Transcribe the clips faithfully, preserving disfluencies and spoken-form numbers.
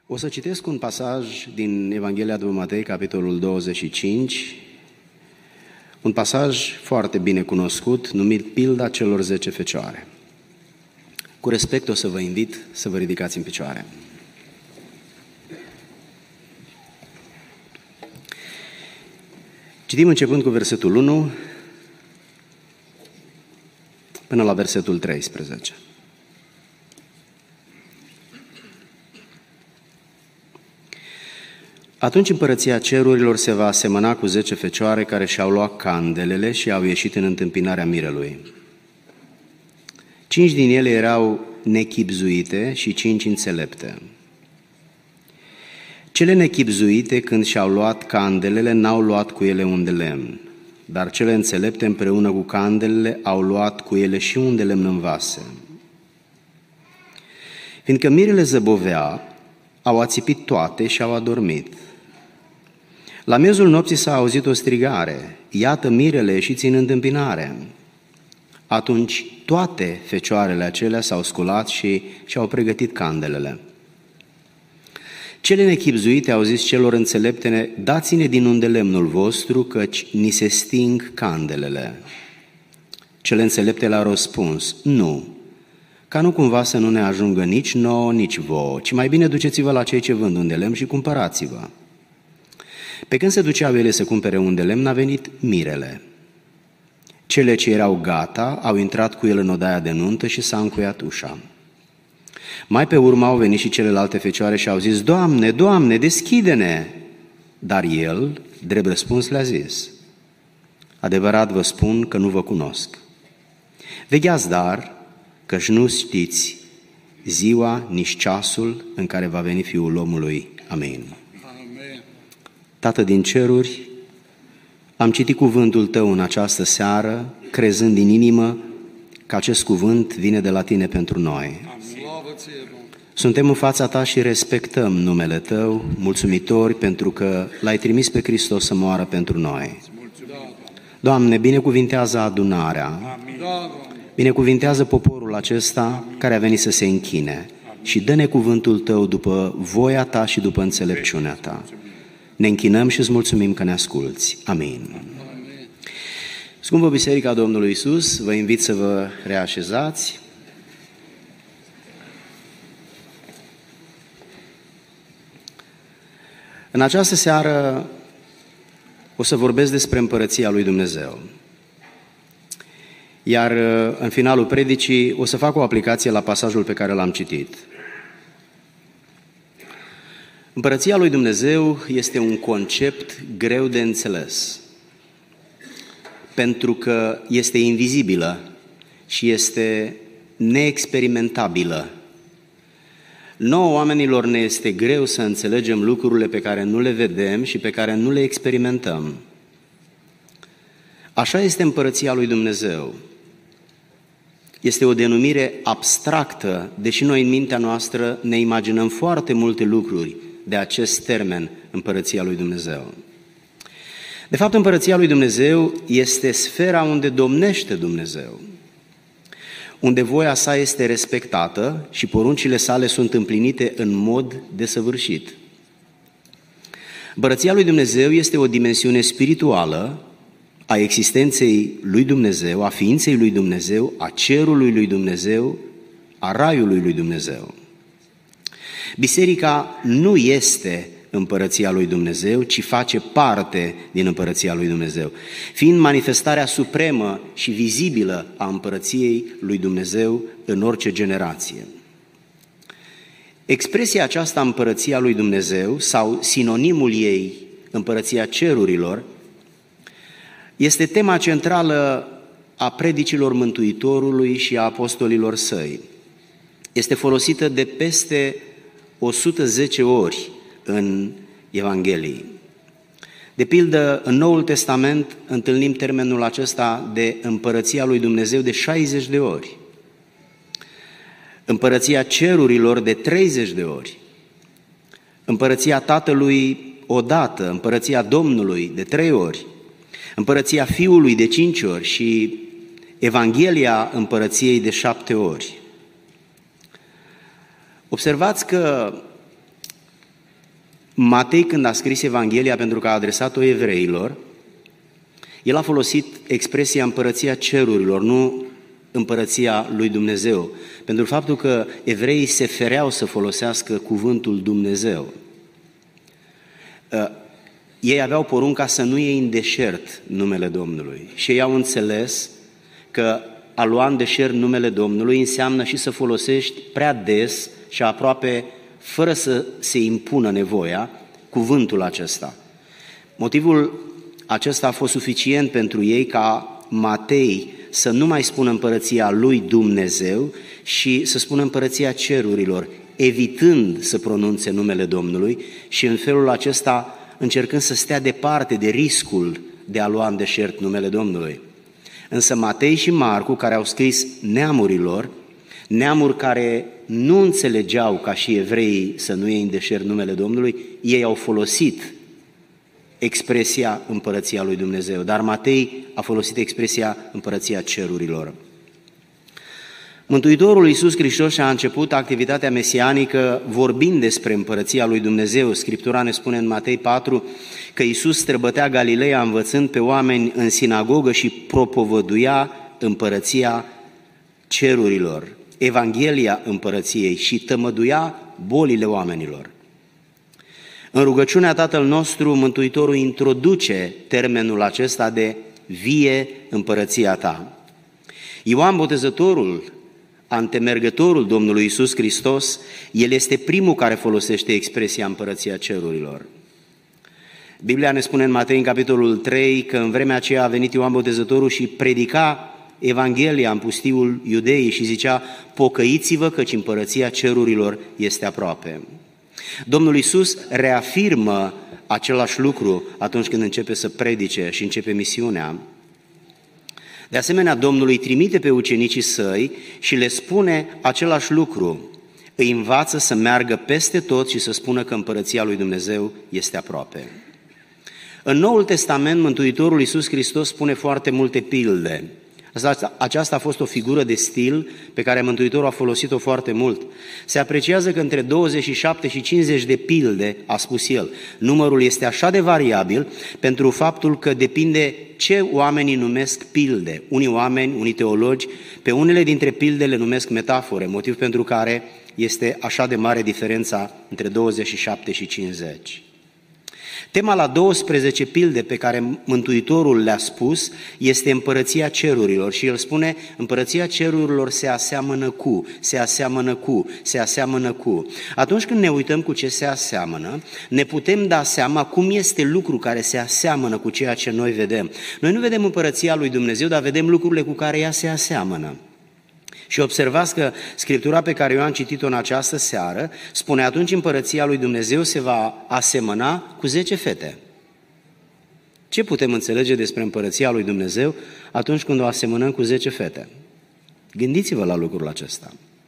O să citesc un pasaj din Evanghelia după Matei, capitolul douăzeci și cinci, un pasaj foarte bine cunoscut, numit Pilda celor zece fecioare. Cu respect o să vă invit să vă ridicați în picioare. Citim începând cu versetul unu până la versetul treisprezece. Atunci împărăția cerurilor se va asemăna cu zece fecioare care și-au luat candelele și au ieșit în întâmpinarea mirelui. Cinci din ele erau nechibzuite și cinci înțelepte. Cele nechibzuite, când și-au luat candelele, n-au luat cu ele un de lemn, dar cele înțelepte, împreună cu candelele, au luat cu ele și un de lemn în vase. Fiindcă mirele zăbovea, au ațipit toate și au adormit. La miezul nopții s-a auzit o strigare: iată, mirele, ieșiți în întâmpinare! Atunci toate fecioarele acelea s-au sculat și și-au pregătit candelele. Cele nechibzuite au zis celor înțelepte: dați-ne din unde lemnul vostru, căci ni se sting candelele. Cele înțelepte le-au răspuns: nu, ca nu cumva să nu ne ajungă nici nouă, nici vouă, ci mai bine duceți-vă la cei ce vând un de lemn și cumpărați-vă. Pe când se duceau ele să cumpere un de lemn, a venit mirele. Cele ce erau gata au intrat cu el în odaia de nuntă și s-a încuiat ușa. Mai pe urmă au venit și celelalte fecioare și au zis: Doamne, Doamne, deschide-ne! Dar el, drept răspuns, le-a zis: adevărat vă spun că nu vă cunosc. Vegheați dar, căci nu știți ziua, nici ceasul în care va veni Fiul omului. Amin. Amen. Tată din ceruri, am citit cuvântul Tău în această seară, crezând din inimă că acest cuvânt vine de la Tine pentru noi. Amin. Suntem în fața Ta și respectăm numele Tău, mulțumitori pentru că L-ai trimis pe Hristos să moară pentru noi. Doamne, binecuvintează adunarea, Amin. Binecuvintează poporul acesta care a venit să se închine și dă-ne cuvântul Tău după voia Ta și după înțelepciunea Ta. Ne închinăm și îți mulțumim că ne asculți. Amin. Scumpă Biserica Domnului Iisus, vă invit să vă reașezați. În această seară o să vorbesc despre împărăția lui Dumnezeu. Iar în finalul predicii o să fac o aplicație la pasajul pe care l-am citit. Împărăția lui Dumnezeu este un concept greu de înțeles, pentru că este invizibilă și este neexperimentabilă. Nouă oamenilor ne este greu să înțelegem lucrurile pe care nu le vedem și pe care nu le experimentăm. Așa este împărăția lui Dumnezeu. Este o denumire abstractă, deși noi în mintea noastră ne imaginăm foarte multe lucruri de acest termen, împărăția lui Dumnezeu. De fapt, împărăția lui Dumnezeu este sfera unde domnește Dumnezeu, unde voia sa este respectată și poruncile sale sunt împlinite în mod desăvârșit. Împărăția lui Dumnezeu este o dimensiune spirituală a existenței lui Dumnezeu, a ființei lui Dumnezeu, a cerului lui Dumnezeu, a raiului lui Dumnezeu. Biserica nu este împărăția lui Dumnezeu, ci face parte din împărăția lui Dumnezeu, fiind manifestarea supremă și vizibilă a împărăției lui Dumnezeu în orice generație. Expresia aceasta, împărăția lui Dumnezeu, sau sinonimul ei, împărăția cerurilor, este tema centrală a predicilor Mântuitorului și a apostolilor săi. Este folosită de peste o sută zece ori în Evanghelii. De pildă, în Noul Testament întâlnim termenul acesta de împărăția lui Dumnezeu de șaizeci de ori, împărăția cerurilor de treizeci de ori, împărăția Tatălui odată, împărăția Domnului de trei ori, împărăția Fiului de cinci ori și Evanghelia împărăției de șapte ori. Observați că Matei, când a scris Evanghelia pentru că a adresat-o evreilor, el a folosit expresia împărăția cerurilor, nu împărăția lui Dumnezeu, pentru faptul că evreii se fereau să folosească cuvântul Dumnezeu. Ei aveau porunca să nu iei în deșert numele Domnului și ei au înțeles că a lua în deșert numele Domnului înseamnă și să folosești prea des și aproape fără să se impună nevoia cuvântul acesta. Motivul acesta a fost suficient pentru ei ca Matei să nu mai spună împărăția lui Dumnezeu și să spună împărăția cerurilor, evitând să pronunțe numele Domnului și în felul acesta încercând să stea departe de riscul de a lua în deșert numele Domnului. Însă Matei și Marcu, care au scris neamurilor, neamuri care nu înțelegeau ca și evreii să nu iei în deșert numele Domnului, ei au folosit expresia împărăția lui Dumnezeu, dar Matei a folosit expresia împărăția cerurilor. Mântuitorul Iisus Hristos și-a început activitatea mesianică vorbind despre împărăția lui Dumnezeu. Scriptura ne spune în Matei patru că Iisus străbătea Galileea învățând pe oameni în sinagogă și propovăduia împărăția cerurilor, Evanghelia împărăției și tămăduia bolile oamenilor. În rugăciunea Tatăl nostru, Mântuitorul introduce termenul acesta de vie împărăția ta. Ioan Botezătorul, antemergătorul Domnului Iisus Hristos, el este primul care folosește expresia împărăția cerurilor. Biblia ne spune în Matei, în capitolul trei, că în vremea aceea a venit Ioan Botezătorul și predica Evanghelia în pustiul Iudeii și zicea: pocăiți-vă căci împărăția cerurilor este aproape. Domnul Iisus reafirmă același lucru atunci când începe să predice și începe misiunea. De asemenea, Domnul îi trimite pe ucenicii săi și le spune același lucru. Îi învață să meargă peste tot și să spună că împărăția lui Dumnezeu este aproape. În Noul Testament, Mântuitorul Iisus Hristos spune foarte multe pilde. Aceasta a fost o figură de stil pe care Mântuitorul a folosit-o foarte mult. Se apreciază că între douăzeci și șapte și cincizeci de pilde a spus el. Numărul este așa de variabil pentru faptul că depinde ce oamenii numesc pilde. Unii oameni, unii teologi, pe unele dintre pilde le numesc metafore, motiv pentru care este așa de mare diferența între douăzeci și șapte și cincizeci. Tema la douăsprezece pilde pe care Mântuitorul le-a spus este împărăția cerurilor și el spune: împărăția cerurilor se aseamănă cu, se aseamănă cu, se aseamănă cu. Atunci când ne uităm cu ce se aseamănă, ne putem da seama cum este lucru care se aseamănă cu ceea ce noi vedem. Noi nu vedem împărăția lui Dumnezeu, dar vedem lucrurile cu care ea se aseamănă. Și observați că Scriptura pe care eu am citit-o în această seară spune: atunci împărăția lui Dumnezeu se va asemăna cu zece fete. Ce putem înțelege despre împărăția lui Dumnezeu atunci când o asemănăm cu zece fete? Gândiți-vă la lucrul acesta.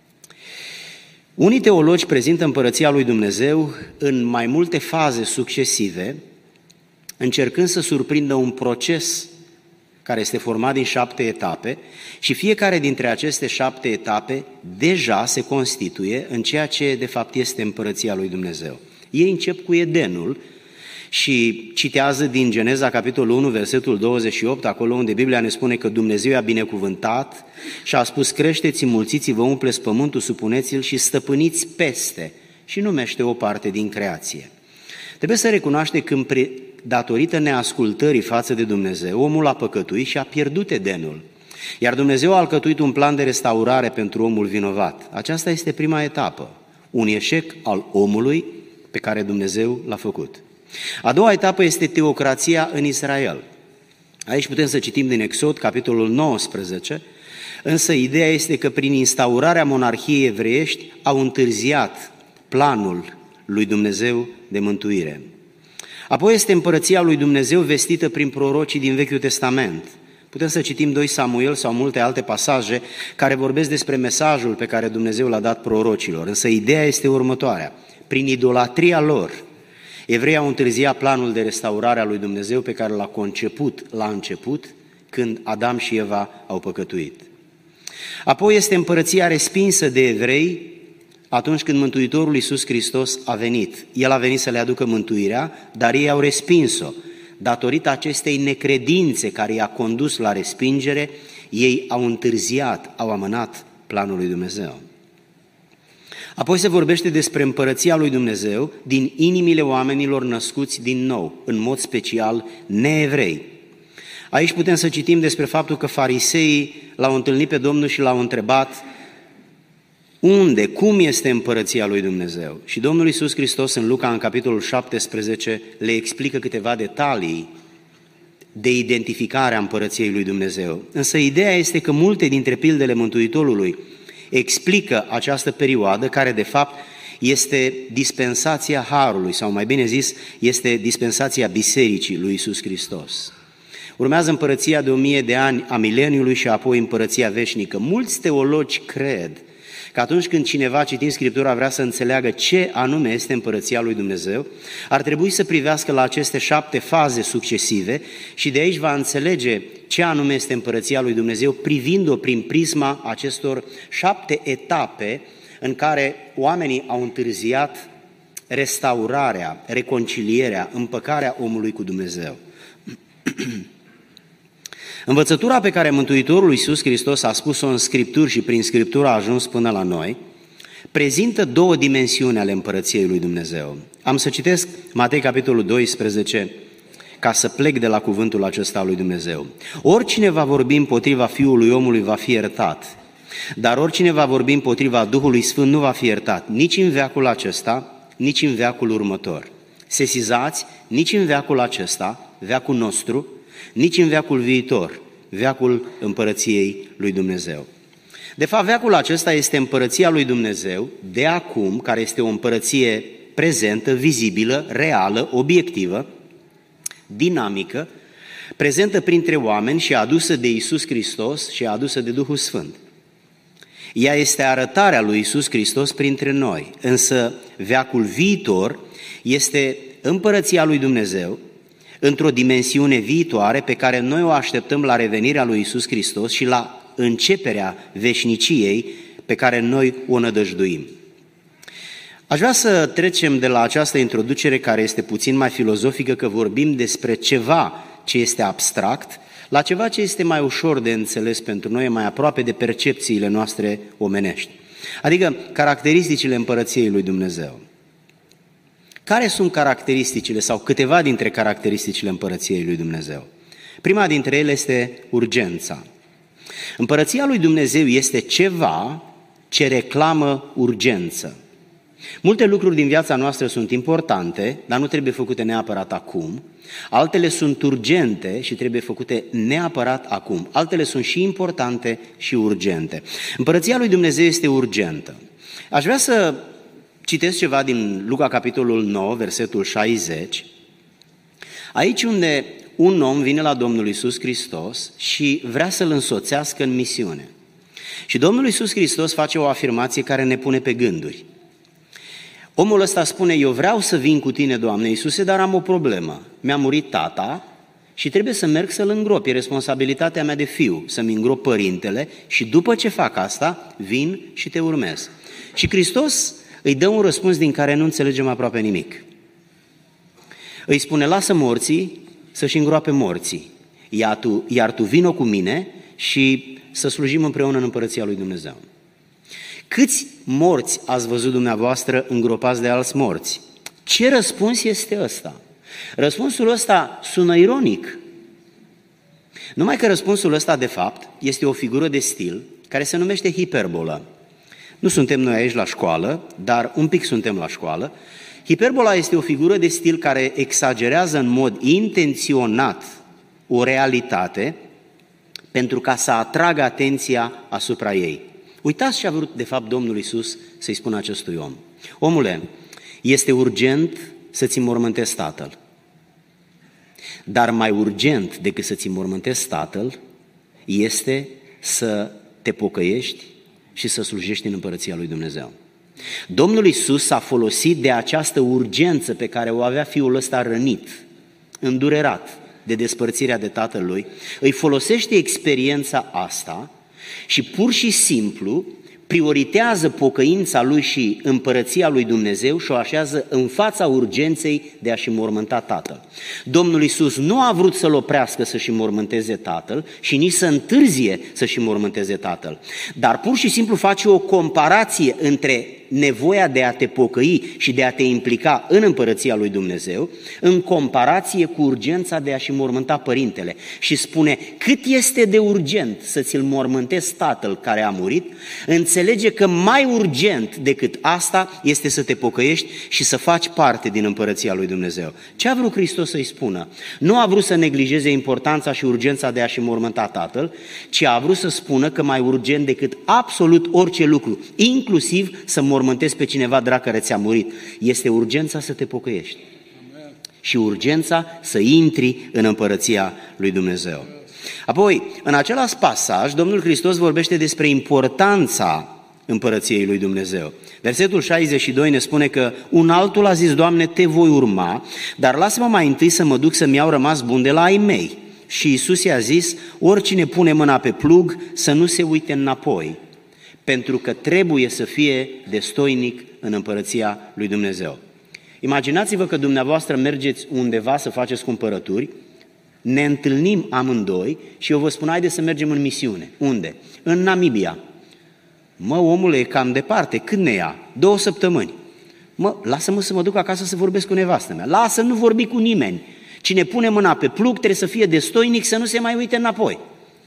Unii teologi prezintă împărăția lui Dumnezeu în mai multe faze succesive, încercând să surprindă un proces care este format din șapte etape și fiecare dintre aceste șapte etape deja se constituie în ceea ce de fapt este împărăția lui Dumnezeu. Ei încep cu Edenul și citează din Geneza, capitolul unu, versetul douăzeci și opt, acolo unde Biblia ne spune că Dumnezeu i-a binecuvântat și a spus: creșteți, înmulțiți-vă, umpleți pământul, supuneți-l și stăpâniți peste, și numește o parte din creație. Trebuie să recunoaște că pre... datorită neascultării față de Dumnezeu, omul a păcătuit și a pierdut Edenul. Iar Dumnezeu a alcătuit un plan de restaurare pentru omul vinovat. Aceasta este prima etapă, un eșec al omului pe care Dumnezeu l-a făcut. A doua etapă este teocrația în Israel. Aici putem să citim din Exod, capitolul nouăsprezece, însă ideea este că prin instaurarea monarhiei evreiești au întârziat planul lui Dumnezeu de mântuire. Apoi este împărăția lui Dumnezeu vestită prin prorocii din Vechiul Testament. Putem să citim doi Samuel sau multe alte pasaje care vorbesc despre mesajul pe care Dumnezeu l-a dat prorocilor. Însă ideea este următoarea: prin idolatria lor, evreii au întârziat planul de restaurare a lui Dumnezeu pe care l-a conceput la început, când Adam și Eva au păcătuit. Apoi este împărăția respinsă de evrei atunci când Mântuitorul Iisus Hristos a venit. El a venit să le aducă mântuirea, dar ei au respins-o. Datorită acestei necredințe care i-a condus la respingere, ei au întârziat, au amânat planul lui Dumnezeu. Apoi se vorbește despre împărăția lui Dumnezeu din inimile oamenilor născuți din nou, în mod special neevrei. Aici putem să citim despre faptul că fariseii l-au întâlnit pe Domnul și l-au întrebat unde, cum este împărăția lui Dumnezeu. Și Domnul Iisus Hristos în Luca, în capitolul șaptesprezece, le explică câteva detalii de identificare a împărăției lui Dumnezeu. Însă ideea este că multe dintre pildele Mântuitorului explică această perioadă care de fapt este dispensația Harului, sau mai bine zis, este dispensația Bisericii lui Iisus Hristos. Urmează împărăția de o mie de ani a mileniului și apoi împărăția veșnică. Mulți teologi cred că atunci când cineva citind Scriptura vrea să înțeleagă ce anume este împărăția lui Dumnezeu, ar trebui să privească la aceste șapte faze succesive și de aici va înțelege ce anume este împărăția lui Dumnezeu, privind-o prin prisma acestor șapte etape în care oamenii au întârziat restaurarea, reconcilierea, împăcarea omului cu Dumnezeu. Învățătura pe care Mântuitorul Iisus Hristos a spus-o în Scripturi și prin Scriptură a ajuns până la noi, prezintă două dimensiuni ale împărăției lui Dumnezeu. Am să citesc Matei capitolul doisprezece ca să plec de la cuvântul acesta al lui Dumnezeu. Oricine va vorbi împotriva Fiului omului va fi iertat, dar oricine va vorbi împotriva Duhului Sfânt nu va fi iertat, nici în veacul acesta, nici în veacul următor. Sesizați, nici în veacul acesta, veacul nostru, nici în veacul viitor, veacul împărăției lui Dumnezeu. De fapt, veacul acesta este împărăția lui Dumnezeu de acum, care este o împărăție prezentă, vizibilă, reală, obiectivă, dinamică, prezentă printre oameni și adusă de Iisus Hristos și adusă de Duhul Sfânt. Ea este arătarea lui Iisus Hristos printre noi, însă veacul viitor este împărăția lui Dumnezeu, într-o dimensiune viitoare pe care noi o așteptăm la revenirea lui Iisus Hristos și la începerea veșniciei pe care noi o nădăjduim. Aș vrea să trecem de la această introducere care este puțin mai filozofică, că vorbim despre ceva ce este abstract, la ceva ce este mai ușor de înțeles pentru noi, mai aproape de percepțiile noastre omenești. Adică caracteristicile împărăției lui Dumnezeu. Care sunt caracteristicile sau câteva dintre caracteristicile împărăției lui Dumnezeu? Prima dintre ele este urgența. Împărăția lui Dumnezeu este ceva ce reclamă urgență. Multe lucruri din viața noastră sunt importante, dar nu trebuie făcute neapărat acum. Altele sunt urgente și trebuie făcute neapărat acum. Altele sunt și importante și urgente. Împărăția lui Dumnezeu este urgentă. Aș vrea să citesc ceva din Luca, capitolul nouă, versetul șaizeci, aici unde un om vine la Domnul Iisus Hristos și vrea să-L însoțească în misiune. Și Domnul Iisus Hristos face o afirmație care ne pune pe gânduri. Omul ăsta spune, eu vreau să vin cu tine, Doamne Iisuse, dar am o problemă. Mi-a murit tata și trebuie să merg să-l îngrop. E responsabilitatea mea de fiu, să-mi îngrop părintele și după ce fac asta, vin și te urmez. Și Hristos îi dă un răspuns din care nu înțelegem aproape nimic. Îi spune, lasă morții să-și îngroape morții, iar tu, iar tu vino cu mine și să slujim împreună în împărăția lui Dumnezeu. Câți morți ați văzut dumneavoastră îngropați de alți morți? Ce răspuns este ăsta? Răspunsul ăsta sună ironic. Numai că răspunsul ăsta, de fapt, este o figură de stil care se numește hiperbolă. Nu suntem noi aici la școală, dar un pic suntem la școală. Hiperbola este o figură de stil care exagerează în mod intenționat o realitate pentru ca să atragă atenția asupra ei. Uitați ce a vrut de fapt Domnul Iisus să-i spună acestui om. Omule, este urgent să-ți înmormântezi tatăl, dar mai urgent decât să-ți înmormântezi tatăl este să te pocăiești și să slujești în împărăția lui Dumnezeu. Domnul Iisus s-a folosit de această urgență pe care o avea fiul ăsta rănit, îndurerat de despărțirea de tatăl lui, îi folosește experiența asta și pur și simplu prioritează pocăința lui și împărăția lui Dumnezeu și o așează în fața urgenței de a-și înmormânta tatăl. Domnul Iisus nu a vrut să-l oprească să-și înmormânteze tatăl și nici să întârzie să-și înmormânteze tatăl, dar pur și simplu face o comparație între nevoia de a te pocăi și de a te implica în împărăția lui Dumnezeu, în comparație cu urgența de a-și înmormânta părintele. Și spune, cât este de urgent să ți-l mormântezi tatăl care a murit, înțelege că mai urgent decât asta este să te pocăiești și să faci parte din împărăția lui Dumnezeu. Ce a vrut Hristos să-i spună? Nu a vrut să neglijeze importanța și urgența de a-și înmormânta tatăl, ci a vrut să spună că mai urgent decât absolut orice lucru, inclusiv să mormântezi pe cineva drag care ți-a murit, este urgența să te pocăiești. Amen. Și urgența să intri în împărăția lui Dumnezeu. Apoi, în același pasaj, Domnul Hristos vorbește despre importanța împărăției lui Dumnezeu. Versetul șaizeci și doi ne spune că un altul a zis, Doamne, te voi urma, dar lasă-mă mai întâi să mă duc să-mi iau rămas bun de la ai mei. Și Iisus i-a zis, oricine pune mâna pe plug să nu se uite înapoi, pentru că trebuie să fie destoinic în împărăția lui Dumnezeu. Imaginați-vă că dumneavoastră mergeți undeva să faceți cumpărături, ne întâlnim amândoi și eu vă spun, haide să mergem în misiune. Unde? În Namibia. Mă, omule, e cam departe, când ne ia? Două săptămâni. Mă, lasă-mă să mă duc acasă să vorbesc cu nevastă mea. Lasă, nu vorbi cu nimeni. Cine pune mâna pe plug trebuie să fie destoinic, să nu se mai uite înapoi.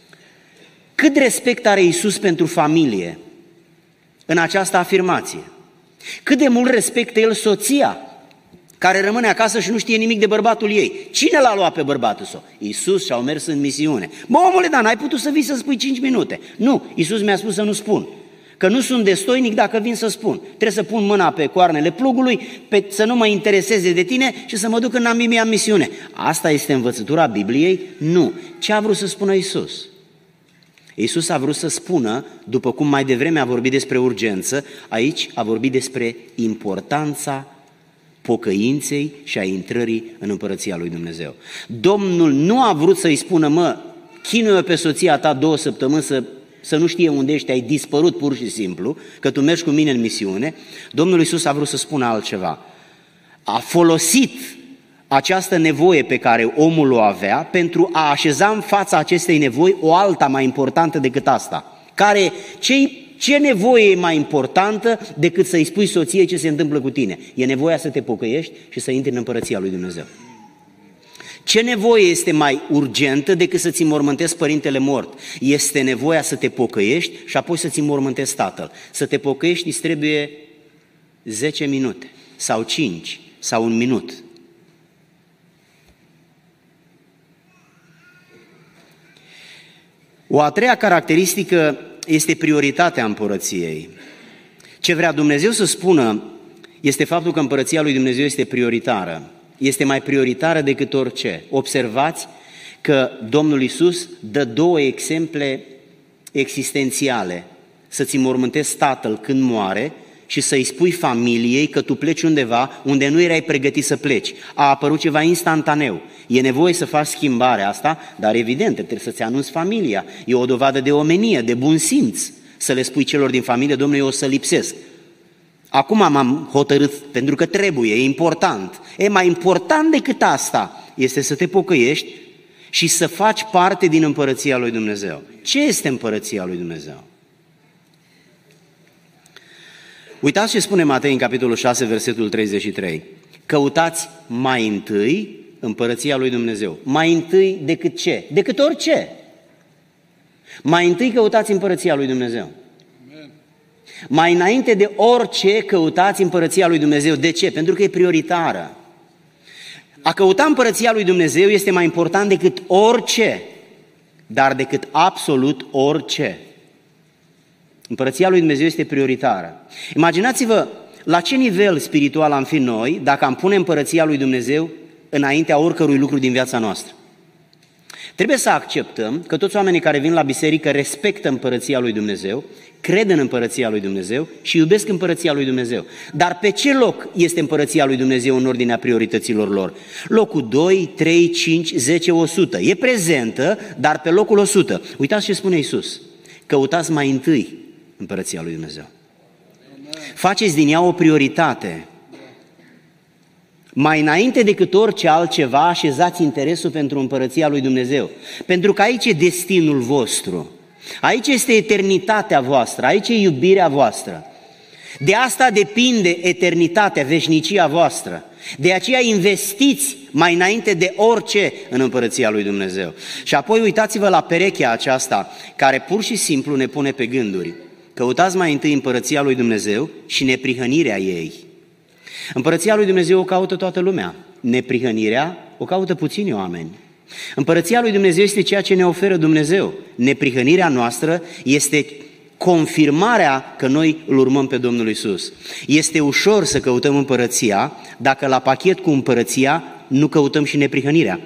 Cât respect are Iisus pentru familie în această afirmație? Cât de mult respectă El soția care rămâne acasă și nu știe nimic de bărbatul ei? Cine l-a luat pe bărbatul său? Iisus și-au mers în misiune. Bă, omule, dar n-ai putut să vii să spui cinci minute. Nu, Iisus mi-a spus să nu spun. Că nu sunt destoinic dacă vin să spun. Trebuie să pun mâna pe coarnele plugului, pe, să nu mă intereseze de tine și să mă duc în Namibia în misiune. Asta este învățătura Bibliei? Nu. Ce a vrut să spună Iisus? Iisus a vrut să spună, după cum mai devreme a vorbit despre urgență, aici a vorbit despre importanța pocăinței și a intrării în împărăția lui Dumnezeu. Domnul nu a vrut să-i spună, mă, chinuie pe soția ta două săptămâni să, să nu știe unde ești, ai dispărut pur și simplu, că tu mergi cu mine în misiune. Domnul Iisus a vrut să spună altceva. A folosit această nevoie pe care omul o avea pentru a așeza în fața acestei nevoi o alta mai importantă decât asta. Care, ce, ce nevoie e mai importantă decât să-i spui soției ce se întâmplă cu tine? E nevoia să te pocăiești și să intri în împărăția lui Dumnezeu. Ce nevoie este mai urgentă decât să-ți înmormântezi părintele mort? Este nevoia să te pocăiești și apoi să-ți înmormântezi tatăl. Să te pocăiești îți trebuie zece minute sau cinci sau un minut. O a treia caracteristică este prioritatea împărăției. Ce vrea Dumnezeu să spună este faptul că împărăția lui Dumnezeu este prioritară. Este mai prioritară decât orice. Observați că Domnul Iisus dă două exemple existențiale. Să-ți înmormântezi tatăl când moare și să-i spui familiei că tu pleci undeva unde nu erai pregătit să pleci. A apărut ceva instantaneu. E nevoie să faci schimbarea asta, dar evident, trebuie să-ți anunți familia. E o dovadă de omenie, de bun simț, să le spui celor din familie, Domnule, eu o să lipsesc. Acum m-am hotărât, pentru că trebuie, e important. E mai important decât asta este să te pocăiești și să faci parte din împărăția lui Dumnezeu. Ce este împărăția lui Dumnezeu? Uitați ce spune Matei în capitolul șase, versetul treizeci și trei. Căutați mai întâi împărăția lui Dumnezeu. Mai întâi decât ce? Decât orice. Mai întâi căutați împărăția lui Dumnezeu. Amen. Mai înainte de orice căutați împărăția lui Dumnezeu. De ce? Pentru că e prioritară. A căuta împărăția lui Dumnezeu este mai important decât orice, dar decât absolut orice. Împărăția lui Dumnezeu este prioritară. Imaginați-vă la ce nivel spiritual am fi noi dacă am pune împărăția lui Dumnezeu înaintea oricărui lucru din viața noastră. Trebuie să acceptăm că toți oamenii care vin la biserică respectă împărăția lui Dumnezeu, cred în împărăția lui Dumnezeu și iubesc împărăția lui Dumnezeu. Dar pe ce loc este împărăția lui Dumnezeu în ordinea priorităților lor? Locul doi, trei, cinci, zece, o sută. E prezentă, dar pe locul o sută. Uitați ce spune Iisus. Căutați mai întâi împărăția lui Dumnezeu. Faceți din ea o prioritate. Mai înainte decât orice altceva, așezați interesul pentru împărăția lui Dumnezeu. Pentru că aici e destinul vostru. Aici este eternitatea voastră, aici e iubirea voastră. De asta depinde eternitatea, veșnicia voastră. De aceea investiți mai înainte de orice în împărăția lui Dumnezeu. Și apoi uitați-vă la perechea aceasta, care pur și simplu ne pune pe gânduri. Căutați mai întâi împărăția lui Dumnezeu și neprihănirea ei. Împărăția lui Dumnezeu o caută toată lumea. Neprihănirea o caută puțini oameni. Împărăția lui Dumnezeu este ceea ce ne oferă Dumnezeu. Neprihănirea noastră este confirmarea că noi îl urmăm pe Domnul Iisus. Este ușor să căutăm împărăția dacă la pachet cu împărăția nu căutăm și neprihănirea.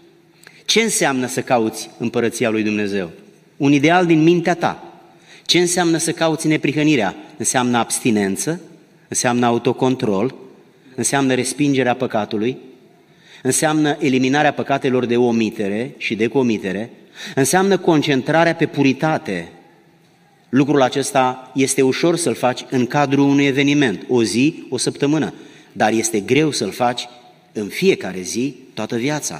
Ce înseamnă să cauți împărăția lui Dumnezeu? Un ideal din mintea ta. Ce înseamnă să cauți neprihănirea? Înseamnă abstinență, înseamnă autocontrol, înseamnă respingerea păcatului, înseamnă eliminarea păcatelor de omitere și de comitere, înseamnă concentrarea pe puritate. Lucrul acesta este ușor să-l faci în cadrul unui eveniment, o zi, o săptămână, dar este greu să-l faci în fiecare zi, toată viața.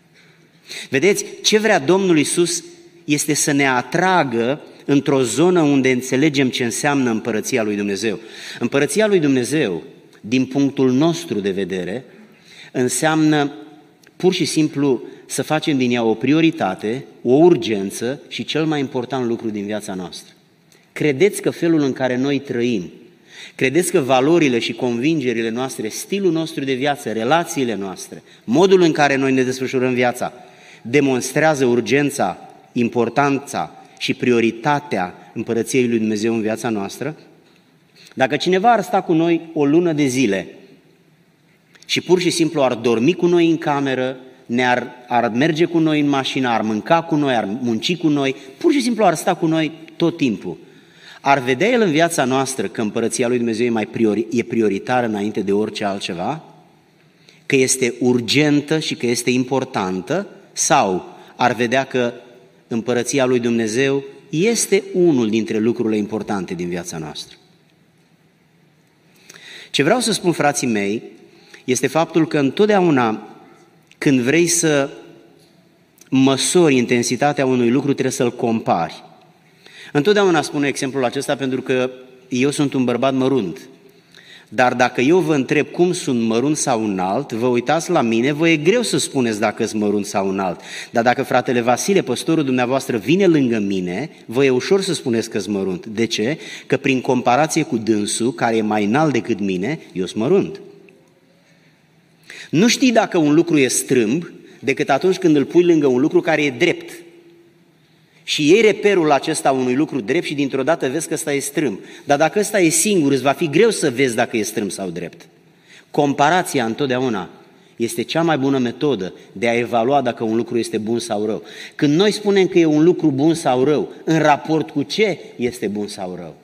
Vedeți, ce vrea Domnul Iisus este să ne atragă într-o zonă unde înțelegem ce înseamnă împărăția lui Dumnezeu. Împărăția lui Dumnezeu, din punctul nostru de vedere, înseamnă pur și simplu să facem din ea o prioritate, o urgență și cel mai important lucru din viața noastră. Credeți că felul în care noi trăim, credeți că valorile și convingerile noastre, stilul nostru de viață, relațiile noastre, modul în care noi ne desfășurăm viața, demonstrează urgența, importanța și prioritatea împărăției lui Dumnezeu în viața noastră? Dacă cineva ar sta cu noi o lună de zile și pur și simplu ar dormi cu noi în cameră, ne-ar ar merge cu noi în mașină, ar mânca cu noi, ar munci cu noi, pur și simplu ar sta cu noi tot timpul, ar vedea el în viața noastră că împărăția lui Dumnezeu e, mai priori, e prioritară înainte de orice altceva? Că este urgentă și că este importantă? Sau ar vedea că împărăția lui Dumnezeu este unul dintre lucrurile importante din viața noastră? Ce vreau să spun, frații mei, este faptul că întotdeauna când vrei să măsori intensitatea unui lucru, trebuie să-l compari. Întotdeauna spun exemplul acesta pentru că eu sunt un bărbat mărunt. Dar dacă eu vă întreb cum sunt mărunt sau înalt, vă uitați la mine, vă e greu să spuneți dacă sunt mărunt sau înalt. Dar dacă fratele Vasile, păstorul dumneavoastră, vine lângă mine, vă e ușor să spuneți că sunt mărunt. De ce? Că prin comparație cu dânsul, care e mai înalt decât mine, eu sunt mărunt. Nu știi dacă un lucru e strâmb decât atunci când îl pui lângă un lucru care e drept. Și iei reperul acesta unui lucru drept și dintr-o dată vezi că ăsta e strâmb. Dar dacă ăsta e singur, îți va fi greu să vezi dacă e strâmb sau drept. Comparația întotdeauna este cea mai bună metodă de a evalua dacă un lucru este bun sau rău. Când noi spunem că e un lucru bun sau rău, în raport cu ce este bun sau rău?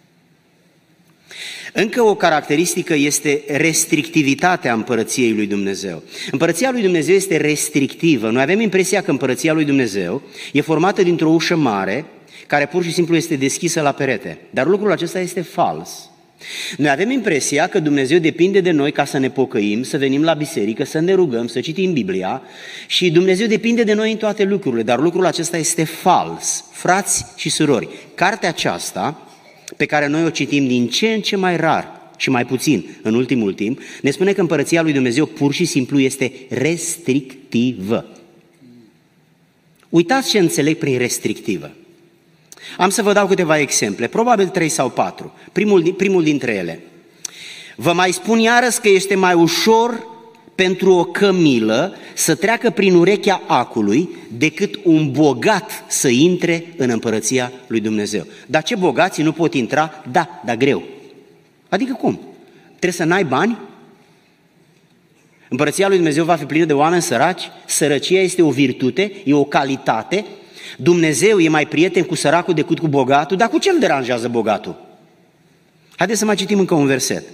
Încă o caracteristică este restrictivitatea împărăției lui Dumnezeu. Împărăția lui Dumnezeu este restrictivă. Noi avem impresia că împărăția lui Dumnezeu e formată dintr-o ușă mare care pur și simplu este deschisă la perete. Dar lucrul acesta este fals. Noi avem impresia că Dumnezeu depinde de noi ca să ne pocăim, să venim la biserică, să ne rugăm, să citim Biblia și Dumnezeu depinde de noi în toate lucrurile, dar lucrul acesta este fals. Frați și surori, cartea aceasta pe care noi o citim din ce în ce mai rar și mai puțin în ultimul timp, ne spune că împărăția lui Dumnezeu pur și simplu este restrictivă. Uitați ce înțeleg prin restrictivă. Am să vă dau câteva exemple, probabil trei sau patru. Primul, primul dintre ele. Vă mai spun iarăși că este mai ușor pentru o cămilă să treacă prin urechea acului decât un bogat să intre în împărăția lui Dumnezeu. Dar ce bogații nu pot intra? Da, dar greu. Adică cum? Trebuie să n-ai bani? Împărăția lui Dumnezeu va fi plină de oameni săraci? Sărăcia este o virtute, e o calitate. Dumnezeu e mai prieten cu săracul decât cu bogatul, dar cu ce îl deranjează bogatul? Haideți să mai citim încă un verset.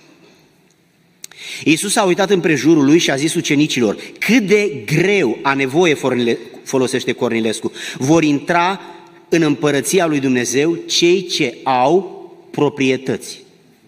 Iisus a uitat împrejurul lui și a zis ucenicilor: cât de greu, a nevoie folosește Cornilescu, vor intra în împărăția lui Dumnezeu cei ce au proprietăți.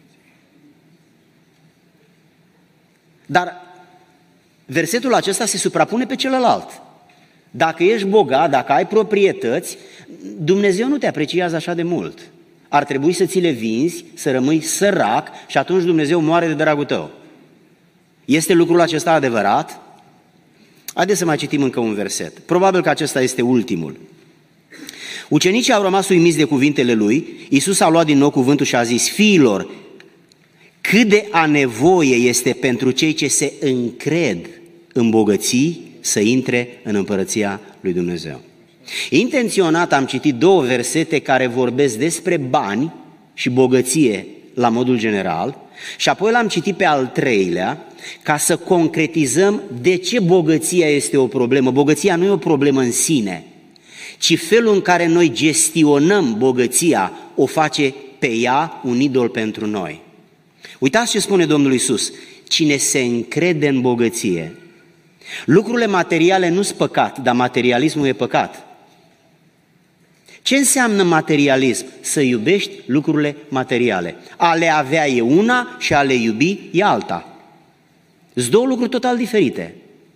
Dar versetul acesta se suprapune pe celălalt. Dacă ești bogat, dacă ai proprietăți, Dumnezeu nu te apreciază așa de mult. Ar trebui să ți le vinzi, să rămâi sărac și atunci Dumnezeu moare de dragul tău. Este lucrul acesta adevărat? Haideți să mai citim încă un verset. Probabil că acesta este ultimul. Ucenicii au rămas uimiți de cuvintele lui. Iisus a luat din nou cuvântul și a zis: fiilor, cât de a nevoie este pentru cei ce se încred în bogății să intre în împărăția lui Dumnezeu. Intenționat am citit două versete care vorbesc despre bani și bogăție la modul general și apoi l-am citit pe al treilea ca să concretizăm de ce bogăția este o problemă. Bogăția nu e o problemă în sine, ci felul în care noi gestionăm bogăția o face pe ea un idol pentru noi. Uitați ce spune Domnul Iisus: cine se încrede în bogăție. Lucrurile materiale nu sunt păcat, dar materialismul e păcat. Ce înseamnă materialism? Să iubești lucrurile materiale. A le avea e una și a le iubi e alta. Sunt două lucruri total diferite.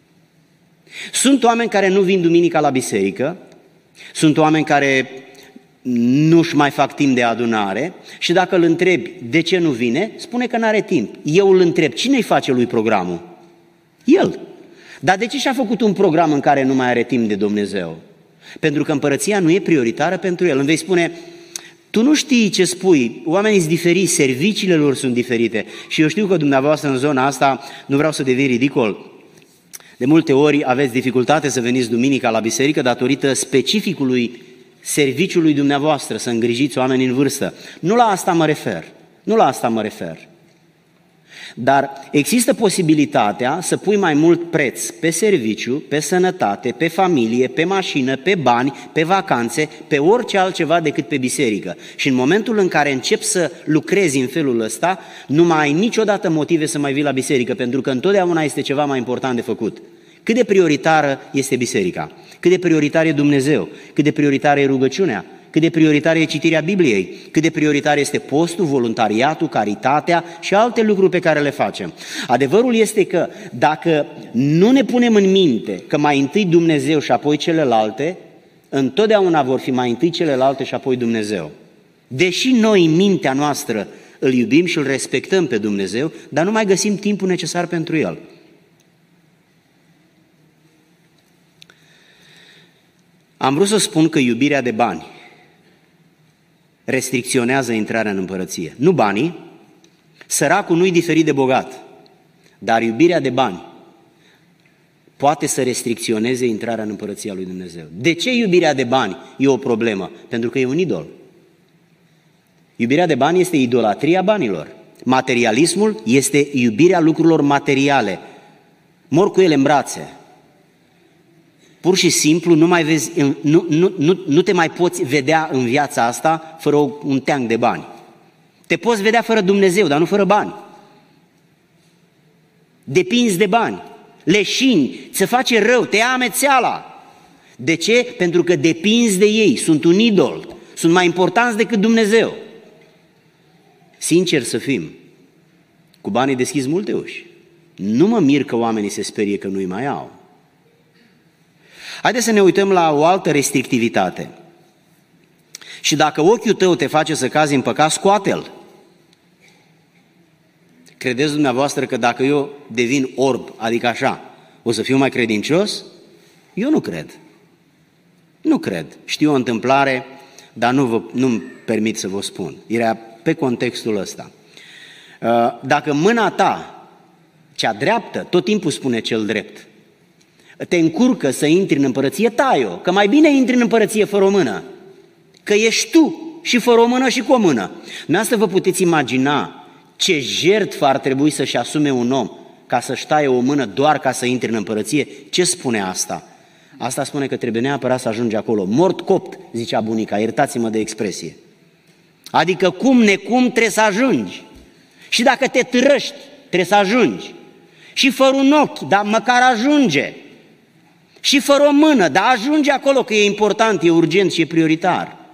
Sunt oameni care nu vin duminica la biserică, sunt oameni care nu-și mai fac timp de adunare și dacă îl întrebi de ce nu vine, spune că n-are timp. Eu îl întreb, cine îi face lui programul? El. Dar de ce și-a făcut un program în care nu mai are timp de Dumnezeu? Pentru că împărăția nu e prioritară pentru el. Îmi vei spune: tu nu știi ce spui, oamenii sunt diferiți, serviciile lor sunt diferite. Și eu știu că dumneavoastră în zona asta, nu vreau să devin ridicol, de multe ori aveți dificultate să veniți duminica la biserică datorită specificului serviciului dumneavoastră, să îngrijiți oameni în vârstă. Nu la asta mă refer, nu la asta mă refer. Dar există posibilitatea să pui mai mult preț pe serviciu, pe sănătate, pe familie, pe mașină, pe bani, pe vacanțe, pe orice altceva decât pe biserică. Și în momentul în care începi să lucrezi în felul ăsta, nu mai ai niciodată motive să mai vii la biserică, pentru că întotdeauna este ceva mai important de făcut. Cât de prioritară este biserica? Cât de prioritar e Dumnezeu? Cât de prioritară e rugăciunea? Cât de prioritară e citirea Bibliei? Cât de prioritar este postul, voluntariatul, caritatea și alte lucruri pe care le facem? Adevărul este că dacă nu ne punem în minte că mai întâi Dumnezeu și apoi celelalte, întotdeauna vor fi mai întâi celelalte și apoi Dumnezeu. Deși noi în mintea noastră îl iubim și îl respectăm pe Dumnezeu, dar nu mai găsim timpul necesar pentru El. Am vrut să spun că iubirea de bani restricționează intrarea în împărăție. Nu banii, săracul nu-i diferit de bogat, dar iubirea de bani poate să restricționeze intrarea în împărăția lui Dumnezeu. De ce iubirea de bani e o problemă? Pentru că e un idol. Iubirea de bani este idolatria banilor. Materialismul este iubirea lucrurilor materiale. Mor cu ele în brațe. Pur și simplu nu, mai vezi, nu, nu, nu, nu te mai poți vedea în viața asta fără un teanc de bani. Te poți vedea fără Dumnezeu, dar nu fără bani. Depinzi de bani, leșini, ți face rău, te ia amețeala. De ce? Pentru că depinzi de ei, sunt un idol, sunt mai importanți decât Dumnezeu. Sincer să fim, cu banii deschizi multe uși. Nu mă mir că oamenii se sperie că nu-i mai au. Haideți să ne uităm la o altă restrictivitate. Și dacă ochiul tău te face să cazi în păcat, scoate-l. Credeți dumneavoastră că dacă eu devin orb, adică așa, o să fiu mai credincios? Eu nu cred. Nu cred. Știu o întâmplare, dar nu vă, nu-mi permit să vă spun. Era pe contextul ăsta. Dacă mâna ta, cea dreaptă, tot timpul spune cel drept, te încurcă să intri în împărăție, tai-o, că mai bine intri în împărăție fără o mână, că ești tu și fără o mână și cu o mână. Dumneavoastră vă puteți imagina ce jertfă ar trebui să-și asume un om ca să-și taie o mână doar ca să intri în împărăție? Ce spune asta? Asta spune că trebuie neapărat să ajungi acolo, mort copt, zicea bunica, iertați-mă de expresie. Adică cum necum trebuie să ajungi. Și dacă te târăști, trebuie să ajungi. Și fără un ochi, dar măcar ajunge. Și fără o mână, dar ajunge acolo că e important, e urgent și e prioritar.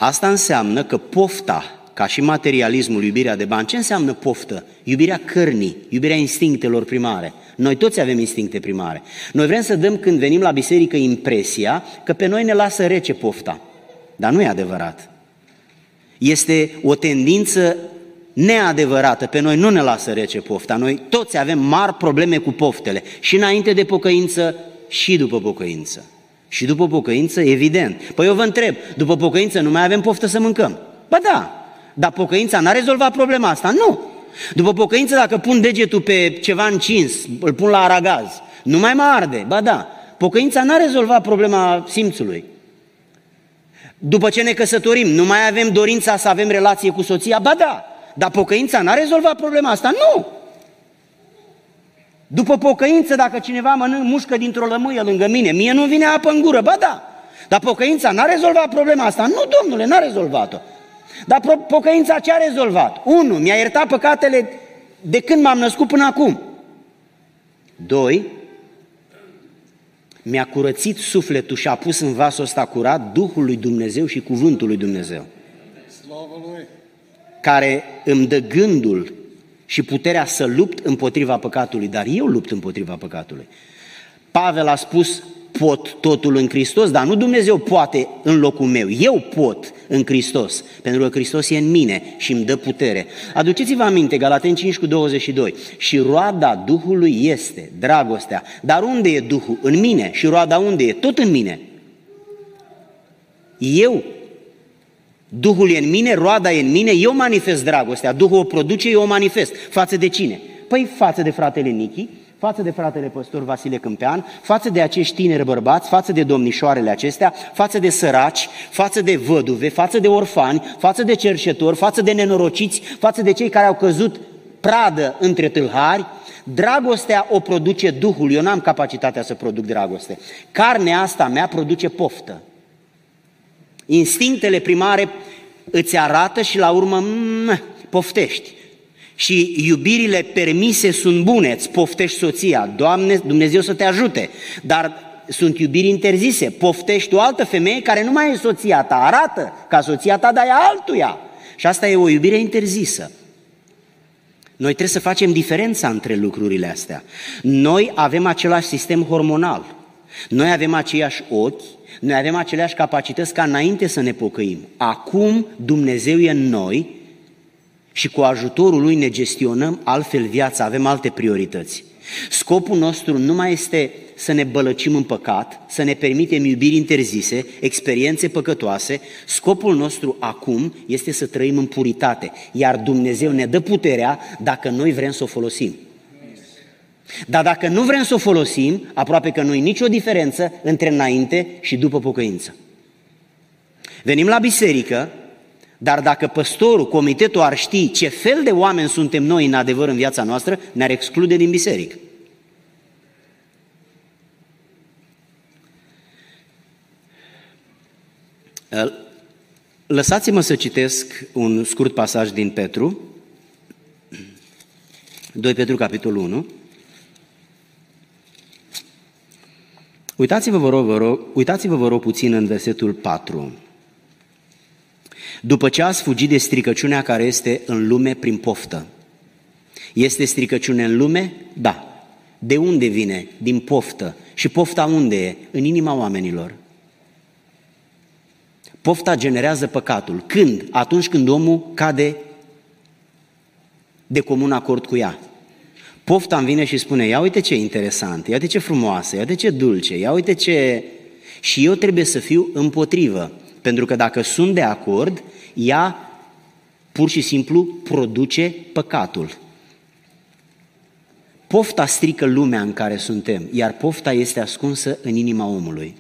Asta înseamnă că pofta, ca și materialismul, iubirea de bani, ce înseamnă poftă? Iubirea cărnii, iubirea instinctelor primare. Noi toți avem instincte primare. Noi vrem să dăm, când venim la biserică, impresia că pe noi ne lasă rece pofta. Dar nu e adevărat. Este o tendință neadevărată. Pe noi nu ne lasă rece pofta. Noi toți avem mari probleme cu poftele. Și înainte de pocăință, și după pocăință. Și după pocăință, evident. Păi eu vă întreb, după pocăință nu mai avem poftă să mâncăm? Ba da, dar pocăința n-a rezolvat problema asta? Nu. După pocăință, dacă pun degetul pe ceva încins, îl pun la aragaz, nu mai mă arde? Ba da, pocăința n-a rezolvat problema simțului. După ce ne căsătorim, nu mai avem dorința să avem relație cu soția? Ba da, dar pocăința n-a rezolvat problema asta? Nu. După pocăință, dacă cineva mănâncă mușcă dintr-o lămâie lângă mine, mie nu vine apă în gură? Ba da, dar pocăința n-a rezolvat problema asta? Nu, domnule, n-a rezolvat-o. Dar pocăința ce a rezolvat? Unu, mi-a iertat păcatele de când m-am născut până acum. Doi, mi-a curățit sufletul și a pus în vasul ăsta curat Duhul lui Dumnezeu și Cuvântul lui Dumnezeu, care îmi dă gândul și puterea să lupt împotriva păcatului, dar eu lupt împotriva păcatului. Pavel a spus, pot totul în Hristos, dar nu Dumnezeu poate în locul meu, eu pot în Hristos, pentru că Hristos e în mine și îmi dă putere. Aduceți-vă aminte, Galateni cinci cu douăzeci și doi, și roada Duhului este dragostea, dar unde e Duhul? În mine. Și roada unde e? Tot în mine. Eu, Duhul e în mine, roada e în mine, eu manifest dragostea, Duhul o produce, eu o manifest. Față de cine? Păi față de fratele Nichi, față de fratele păstor Vasile Câmpean, față de acești tineri bărbați, față de domnișoarele acestea, față de săraci, față de văduve, față de orfani, față de cerșetori, față de nenorociți, față de cei care au căzut pradă între tâlhari. Dragostea o produce Duhul, eu n-am capacitatea să produc dragoste. Carnea asta mea produce poftă. Instinctele primare îți arată și la urmă mh, poftești. Și iubirile permise sunt bune, îți poftești soția, Doamne, Dumnezeu să te ajute, dar sunt iubiri interzise, poftești o altă femeie care nu mai e soția ta, arată ca soția ta, dar e altuia. Și asta e o iubire interzisă. Noi trebuie să facem diferența între lucrurile astea. Noi avem același sistem hormonal, noi avem aceiași ochi, noi avem aceleași capacități ca înainte să ne pocăim. Acum Dumnezeu e în noi și cu ajutorul Lui ne gestionăm altfel viața, avem alte priorități. Scopul nostru nu mai este să ne bălăcim în păcat, să ne permitem iubiri interzise, experiențe păcătoase. Scopul nostru acum este să trăim în puritate, iar Dumnezeu ne dă puterea dacă noi vrem să o folosim. Dar dacă nu vrem să o folosim, aproape că nu e nicio diferență între înainte și după pocăință. Venim la biserică, dar dacă păstorul, comitetul ar ști ce fel de oameni suntem noi în adevăr în viața noastră, ne-ar exclude din biserică. Lăsați-mă să citesc un scurt pasaj din Petru, doi Petru, capitolul unu. Uitați-vă, vă rog, vă rog, uitați-vă, vă rog, puțin în versetul patru. După ce ați fugit de stricăciunea care este în lume prin poftă. Este stricăciune în lume? Da. De unde vine? Din poftă. Și pofta unde e? În inima oamenilor. Pofta generează păcatul. Când? Atunci când omul cade de comun acord cu ea. Pofta îmi vine și spune, ia uite ce interesant, ia uite ce frumoasă, ia uite ce dulce, ia uite ce... Și eu trebuie să fiu împotrivă, pentru că dacă sunt de acord, ea pur și simplu produce păcatul. Pofta strică lumea în care suntem, iar pofta este ascunsă în inima omului.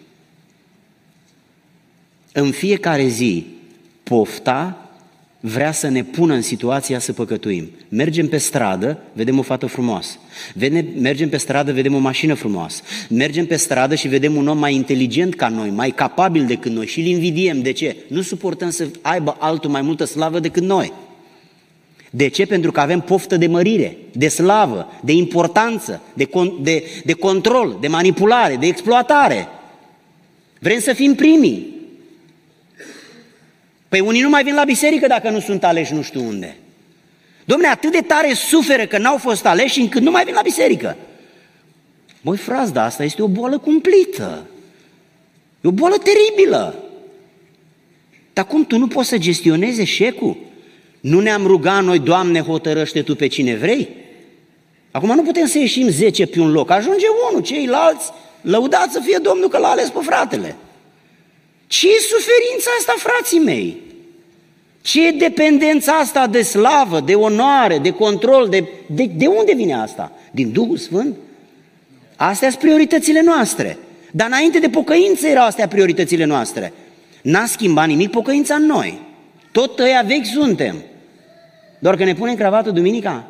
În fiecare zi, pofta vrea să ne pună în situația să păcătuim. Mergem pe stradă, vedem o fată frumoasă. Mergem pe stradă, vedem o mașină frumoasă. Mergem pe stradă și vedem un om mai inteligent ca noi, mai capabil decât noi și îl invidiem. De ce? Nu suportăm să aibă altul mai multă slavă decât noi. De ce? Pentru că avem poftă de mărire, de slavă, de importanță, de, con- de, de control, de manipulare, de exploatare. Vrem să fim primii. Păi unii nu mai vin la biserică dacă nu sunt aleși nu știu unde. Dom'le, atât de tare suferă că n-au fost aleși încât nu mai vin la biserică. Băi, frați, dar asta este o boală cumplită. E o boală teribilă. Dar cum tu nu poți să gestionezi eșecul? Nu ne-am rugat noi, Doamne, hotărăște Tu pe cine vrei? Acum nu putem să ieșim zece pe un loc, ajunge unul, ceilalți, lăudați să fie Domnul că l-a ales pe fratele. Ce e suferința asta, frații mei? Ce e dependența asta de slavă, de onoare, de control, de, de, de unde vine asta? Din Duhul Sfânt? Astea sunt prioritățile noastre. Dar înainte de pocăință erau astea prioritățile noastre. N-a schimbat nimic pocăința în noi. Tot ăia vechi suntem. Doar că ne punem cravată duminica?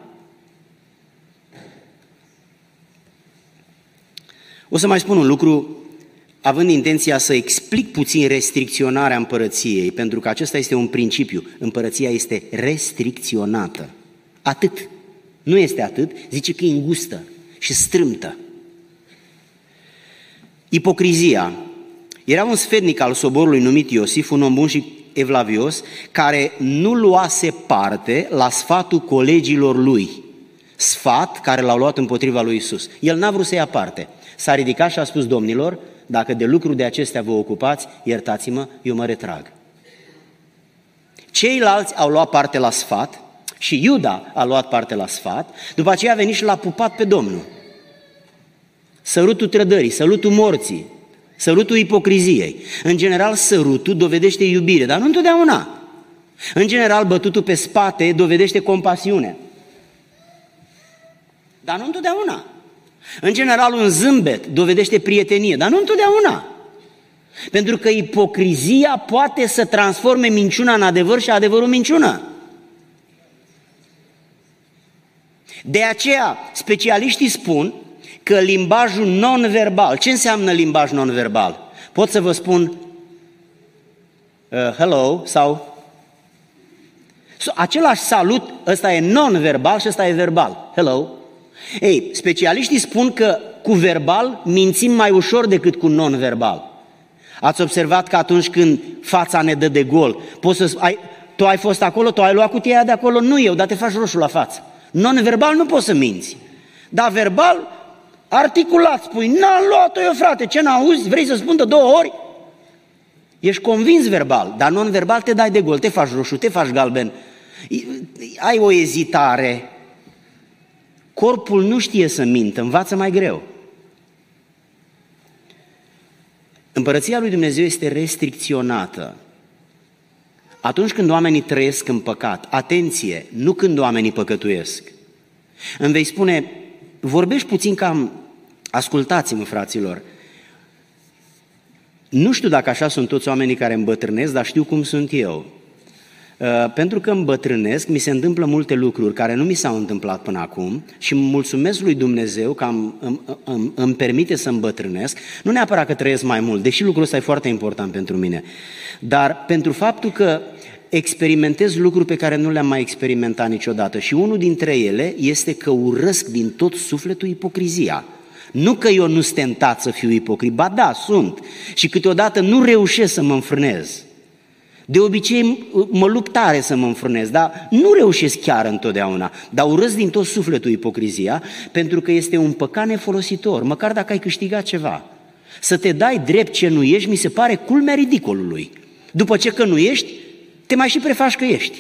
O să mai spun un lucru, având intenția să explic puțin restricționarea împărăției, pentru că acesta este un principiu. Împărăția este restricționată. Atât. Nu este atât, zice că e îngustă și strâmtă. Ipocrizia. Era un sfetnic al soborului numit Iosif, un om bun și evlavios, care nu luase parte la sfatul colegilor lui. Sfat care l-au luat împotriva lui Iisus. El n-a vrut să ia parte. S-a ridicat și a spus: domnilor, dacă de lucruri de acestea vă ocupați, iertați-mă, eu mă retrag. Ceilalți au luat parte la sfat și Iuda a luat parte la sfat, după aceea a venit și l-a pupat pe Domnul. Sărutul trădării, sărutul morții, sărutul ipocriziei. În general, sărutul dovedește iubire, dar nu întotdeauna. În general, bătutul pe spate dovedește compasiune, dar nu întotdeauna. În general, un zâmbet dovedește prietenie, dar nu întotdeauna. Pentru că ipocrizia poate să transforme minciuna în adevăr și adevărul în minciună. De aceea, specialiștii spun că limbajul non-verbal, ce înseamnă limbaj non-verbal? Pot să vă spun uh, hello sau același salut, ăsta e non-verbal și ăsta e verbal, hello. Ei, specialiștii spun că cu verbal mințim mai ușor decât cu non-verbal. Ați observat că atunci când fața ne dă de gol, poți să ai, tu ai fost acolo, tu ai luat cutia aia de acolo, nu eu, dar te faci roșu la față. Non-verbal nu poți să minți, dar verbal, articulat, spui, n-am luat-o eu, frate, ce n-auzi, vrei să spun de două ori? Ești convins verbal, dar non-verbal te dai de gol, te faci roșu, te faci galben, ai o ezitare. Corpul nu știe să mintă, învață mai greu. Împărăția lui Dumnezeu este restricționată atunci când oamenii trăiesc în păcat. Atenție, nu când oamenii păcătuiesc. Îmi vei spune, vorbești puțin cam, ascultați-mă, fraților, nu știu dacă așa sunt toți oamenii care îmbătrânesc, dar știu cum sunt eu. Pentru că îmbătrânesc, mi se întâmplă multe lucruri care nu mi s-au întâmplat până acum și îmi mulțumesc lui Dumnezeu că îmi, îmi, îmi, îmi permite să îmbătrânesc, nu neapărat că trăiesc mai mult, deși lucrul ăsta e foarte important pentru mine, dar pentru faptul că experimentez lucruri pe care nu le-am mai experimentat niciodată și unul dintre ele este că urăsc din tot sufletul ipocrizia. Nu că eu nu sunt tentat să fiu ipocrit, ba da, sunt și câteodată nu reușesc să mă înfrânez. De obicei mă lupt tare să mă înfrânez, dar nu reușesc chiar întotdeauna. Dar urăsc din tot sufletul ipocrizia, pentru că este un păcat nefolositor, măcar dacă ai câștigat ceva. Să te dai drept ce nu ești, mi se pare culmea ridicolului. După ce că nu ești, te mai și prefaci că ești.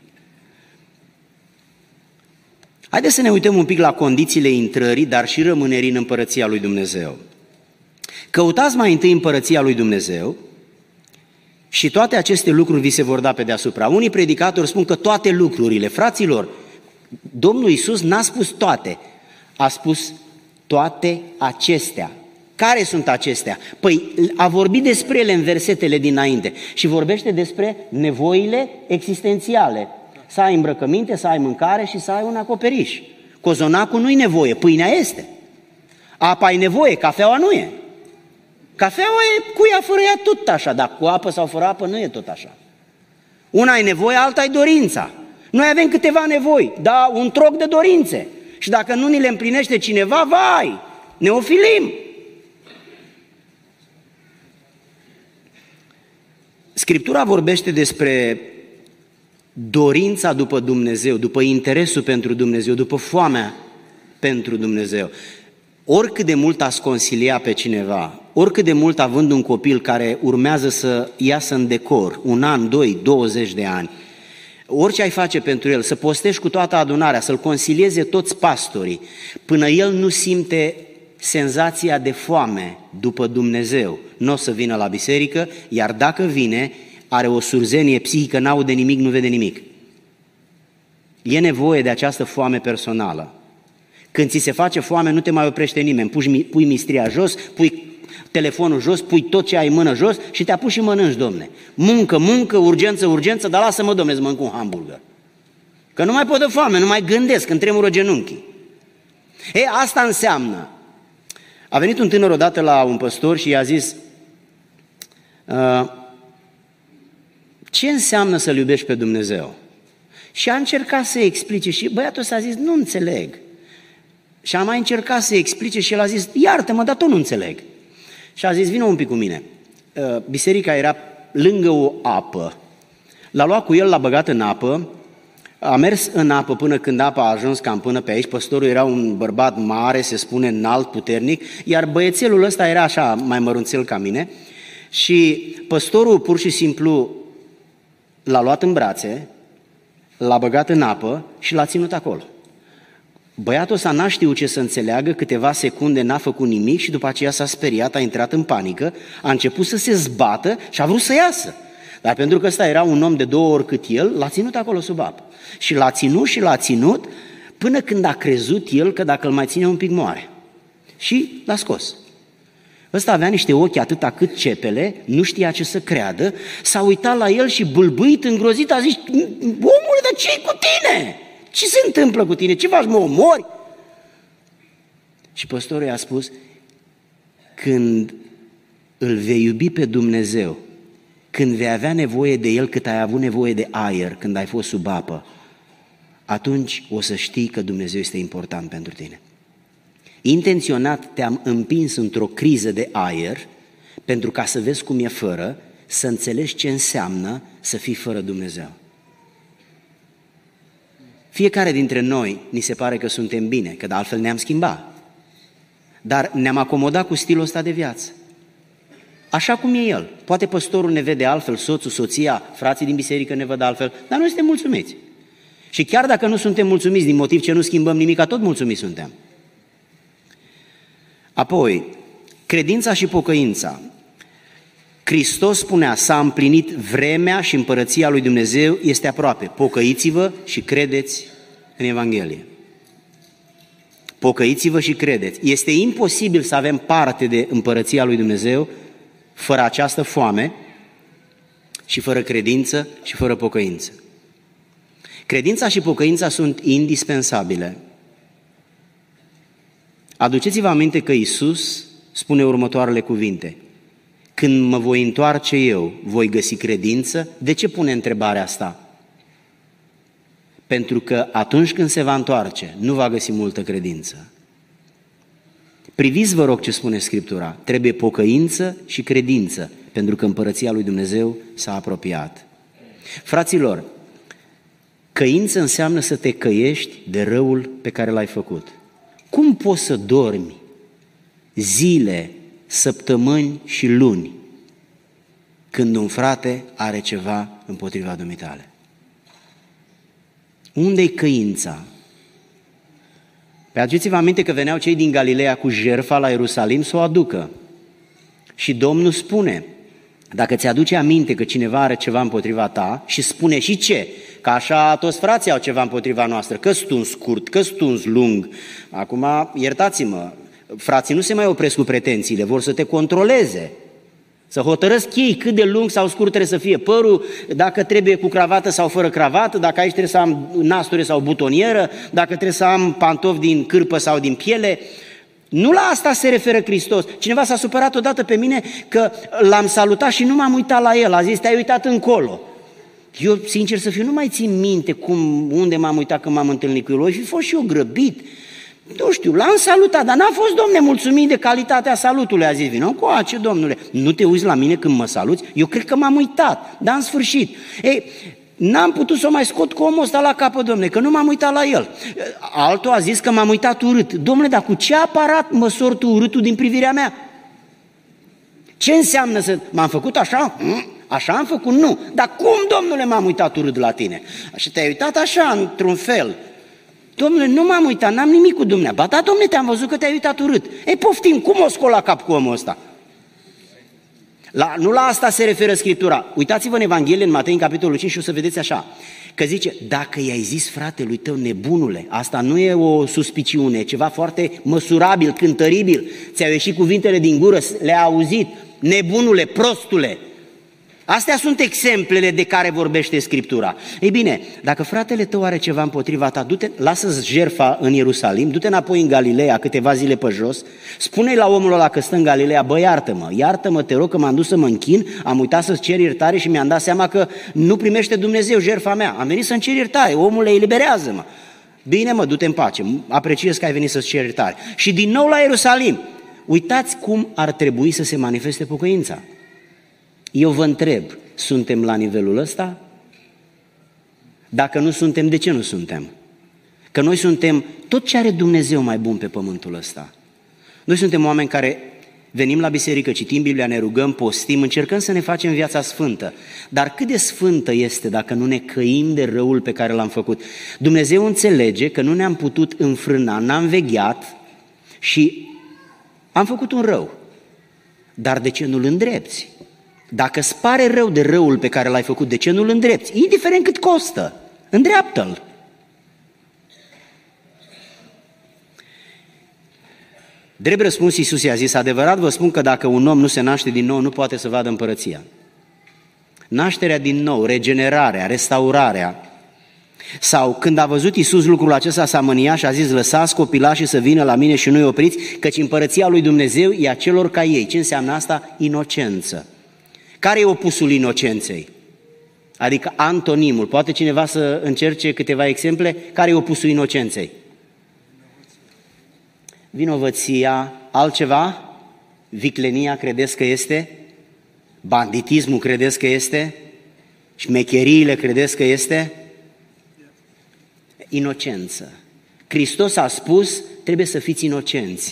Haideți să ne uităm un pic la condițiile intrării, dar și rămânerii în împărăția lui Dumnezeu. Căutați mai întâi împărăția lui Dumnezeu și toate aceste lucruri vi se vor da pe deasupra. Unii predicatori spun că toate lucrurile, fraților, Domnul Iisus n-a spus toate, a spus toate acestea. Care sunt acestea? Păi a vorbit despre ele în versetele dinainte și vorbește despre nevoile existențiale. Să ai îmbrăcăminte, să ai mâncare și să ai un acoperiș. Cozonacul nu-i nevoie, pâinea este. Apa e nevoie, cafeaua nu e. Cafeaua e cu ea, fără ea, tot așa, dar cu apă sau fără apă nu e tot așa. Una e nevoie, alta e dorința. Noi avem câteva nevoi, dar un troc de dorințe. Și dacă nu ni le împlinește cineva, vai, ne ofilim. Scriptura vorbește despre dorința după Dumnezeu, după interesul pentru Dumnezeu, după foamea pentru Dumnezeu. Oricât de mult ați consilia pe cineva, oricât de mult având un copil care urmează să iasă în decor, un an, doi, douăzeci de ani, orice ai face pentru el, să postești cu toată adunarea, să-l consilieze toți pastorii, până el nu simte senzația de foame după Dumnezeu, nu o să vină la biserică, iar dacă vine, are o surzenie psihică, n-aude nimic, nu vede nimic. E nevoie de această foame personală. Când ți se face foame, nu te mai oprește nimeni. Pui, pui mistria jos, pui telefonul jos, pui tot ce ai în mână jos și te apuci și mănânci, domne. Muncă, muncă, urgență, urgență, dar lasă-mă, domne, să mănânc un hamburger. Că nu mai pot de foame, nu mai gândesc, îmi tremură genunchii. Ei, asta înseamnă. A venit un tânăr odată la un păstor și i-a zis, ce înseamnă să-L iubești pe Dumnezeu? Și a încercat să explice și băiatul ăsta a zis, nu înțeleg. Și a mai încercat să explice și el a zis, iartă-mă, dar tot nu înțeleg. Și a zis, vină un pic cu mine. Biserica era lângă o apă. L-a luat cu el, l-a băgat în apă, a mers în apă până când apa a ajuns cam până pe aici. Păstorul era un bărbat mare, se spune înalt, puternic, iar băiețelul ăsta era așa mai mărunțel ca mine. Și păstorul pur și simplu l-a luat în brațe, l-a băgat în apă și l-a ținut acolo. Băiatul ăsta n-a știut ce să înțeleagă, câteva secunde n-a făcut nimic și după aceea s-a speriat, a intrat în panică, a început să se zbată și a vrut să iasă. Dar pentru că ăsta era un om de două ori cât el, l-a ținut acolo sub apă. Și l-a ținut și l-a ținut până când a crezut el că dacă îl mai ține un pic moare. Și l-a scos. Ăsta avea niște ochi atâta cât cepele, nu știa ce să creadă, s-a uitat la el și bâlbâit, îngrozit, a zis, omule, dar ce-i cu tine? Ce se întâmplă cu tine? Ce faci, mă omori? Și păstorul i-a spus, când îl vei iubi pe Dumnezeu, când vei avea nevoie de El cât ai avut nevoie de aer când ai fost sub apă, atunci o să știi că Dumnezeu este important pentru tine. Intenționat te-am împins într-o criză de aer pentru ca să vezi cum e fără, să înțelegi ce înseamnă să fii fără Dumnezeu. Fiecare dintre noi ni se pare că suntem bine, că de altfel ne-am schimbat. Dar ne-am acomodat cu stilul ăsta de viață. Așa cum e el. Poate păstorul ne vede altfel, soțul, soția, frații din biserică ne văd altfel, dar noi suntem mulțumiți. Și chiar dacă nu suntem mulțumiți din motiv ce nu schimbăm nimic, tot mulțumiți suntem. Apoi, credința și pocăința. Hristos spunea, s-a împlinit vremea și împărăția lui Dumnezeu este aproape. Pocăiți-vă și credeți în Evanghelie. Pocăiți-vă și credeți. Este imposibil să avem parte de împărăția lui Dumnezeu fără această foame și fără credință și fără pocăință. Credința și pocăința sunt indispensabile. Aduceți-vă aminte că Iisus spune următoarele cuvinte. Când mă voi întoarce eu, voi găsi credință? De ce pune întrebarea asta? Pentru că atunci când se va întoarce, nu va găsi multă credință. Priviți, vă rog, ce spune Scriptura. Trebuie pocăință și credință, pentru că împărăția lui Dumnezeu s-a apropiat. Fraților, căință înseamnă să te căiești de răul pe care l-ai făcut. Cum poți să dormi zile, săptămâni și luni când un frate are ceva împotriva dumitale? Unde-i căința? Pe aduceți-vă aminte că veneau cei din Galileea cu jertfa la Ierusalim să o aducă. Și Domnul spune, dacă ți-aduce aminte că cineva are ceva împotriva ta și spune și ce? Că așa toți frații au ceva împotriva noastră, că stuns scurt, că stuns lung. Acum, iertați-mă, frații nu se mai opresc cu pretențiile, vor să te controleze, să hotărăsc ei cât de lung sau scurt trebuie să fie părul, dacă trebuie cu cravată sau fără cravată, dacă aici trebuie să am nasture sau butonieră, dacă trebuie să am pantofi din cârpă sau din piele. Nu la asta se referă Hristos. Cineva s-a supărat odată pe mine că l-am salutat și nu m-am uitat la el, a zis, te-ai uitat încolo. Eu, sincer să fiu, nu mai țin minte cum, unde m-am uitat când m-am întâlnit cu el, o fi fost și eu grăbit. Nu știu, l-am salutat, dar n-a fost, domne, mulțumit de calitatea salutului. A zis, vină coace, domnule, nu te uiți la mine când mă saluți? Eu cred că m-am uitat, dar în sfârșit. Ei, n-am putut să o mai scot cu omul ăsta la capăt, domne, că nu m-am uitat la el. Altul a zis că m-am uitat urât. Domnule, dar cu ce aparat măsori tu urâtul din privirea mea? Ce înseamnă să... M-am făcut așa? Așa am făcut? Nu. Dar cum, domnule, m-am uitat urât la tine? Și te-ai uitat așa, într-un fel. Domnule, nu m-am uitat, n-am nimic cu dumneavoastră. Ba da, domnule, te-am văzut că te-ai uitat urât. Ei, poftim, cum o scol la cap cu omul ăsta? La, nu la asta se referă Scriptura. Uitați-vă în Evanghelie, în Matei, în capitolul cinci, și o să vedeți așa, că zice, dacă i-ai zis fratelui tău, nebunule, asta nu e o suspiciune, e ceva foarte măsurabil, cântăribil, ți-au ieșit cuvintele din gură, le-ai auzit, nebunule, prostule. Astea sunt exemplele de care vorbește Scriptura. Ei bine, dacă fratele tău are ceva împotriva ta, du-te, lasă-ți jertfa în Ierusalim, du-te înapoi în Galileea câteva zile pe jos, spune-i la omul ăla că stă în Galileea, bă, iartă-mă, iartă-mă, te rog că m-am dus să mă închin, am uitat să-ți cer iertare și mi-am dat seama că nu primește Dumnezeu jertfa mea. Am venit să-mi cer iertare, omule, eliberează-mă. Bine, mă, du-te în pace, apreciez că ai venit să-ți cer iertare. Și din nou la Ierusalim, uitați cum ar trebui să se manifeste pocăința. Eu vă întreb, suntem la nivelul ăsta? Dacă nu suntem, de ce nu suntem? Că noi suntem tot ce are Dumnezeu mai bun pe pământul ăsta. Noi suntem oameni care venim la biserică, citim Biblia, ne rugăm, postim, încercăm să ne facem viața sfântă. Dar cât de sfântă este dacă nu ne căim de răul pe care l-am făcut? Dumnezeu înțelege că nu ne-am putut înfrâna, n-am vegheat și am făcut un rău. Dar de ce nu-l îndrepți? Dacă îți pare rău de răul pe care l-ai făcut, de ce nu-l îndrepți? Indiferent cât costă, îndreaptă-l. Drept răspuns, Iisus i-a zis, adevărat vă spun că dacă un om nu se naște din nou, nu poate să vadă împărăția. Nașterea din nou, regenerarea, restaurarea. Sau când a văzut Iisus lucrul acesta, s-a mâniat și a zis, lăsați copilașii să vină la mine și nu-i opriți, căci împărăția lui Dumnezeu e a celor ca ei. Ce înseamnă asta? Inocență. Care e opusul inocenței? Adică antonimul. Poate cineva să încerce câteva exemple? Care e opusul inocenței? Vinovăția, altceva? Viclenia credeți că este? Banditismul credeți că este? Șmecheriile credeți că este? Inocență. Hristos a spus, trebuie să fiți inocenți.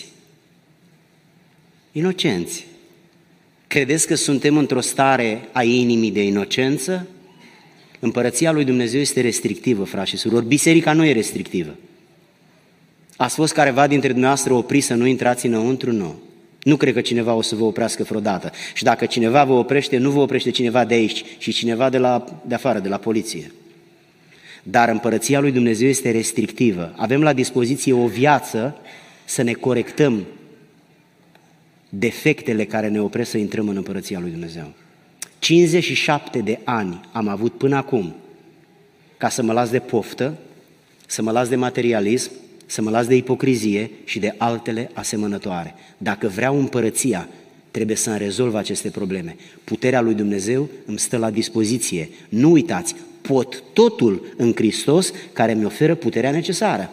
Inocenți. Credeți că suntem într-o stare a inimii de inocență? Împărăția lui Dumnezeu este restrictivă, frați și surori. Biserica nu e restrictivă. Ați fost careva dintre dumneavoastră opriți să nu intrați înăuntru? Nu. Nu cred că cineva o să vă oprească vreodată. Și dacă cineva vă oprește, nu vă oprește cineva de aici, ci cineva de, la, de afară, de la poliție. Dar împărăția lui Dumnezeu este restrictivă. Avem la dispoziție o viață să ne corectăm defectele care ne opresc să intrăm în împărăția lui Dumnezeu. cincizeci și șapte de ani am avut până acum ca să mă las de poftă, să mă las de materialism, să mă las de ipocrizie și de altele asemănătoare. Dacă vreau împărăția, trebuie să-mi rezolv aceste probleme. Puterea lui Dumnezeu îmi stă la dispoziție. Nu uitați, pot totul în Hristos care mi oferă puterea necesară.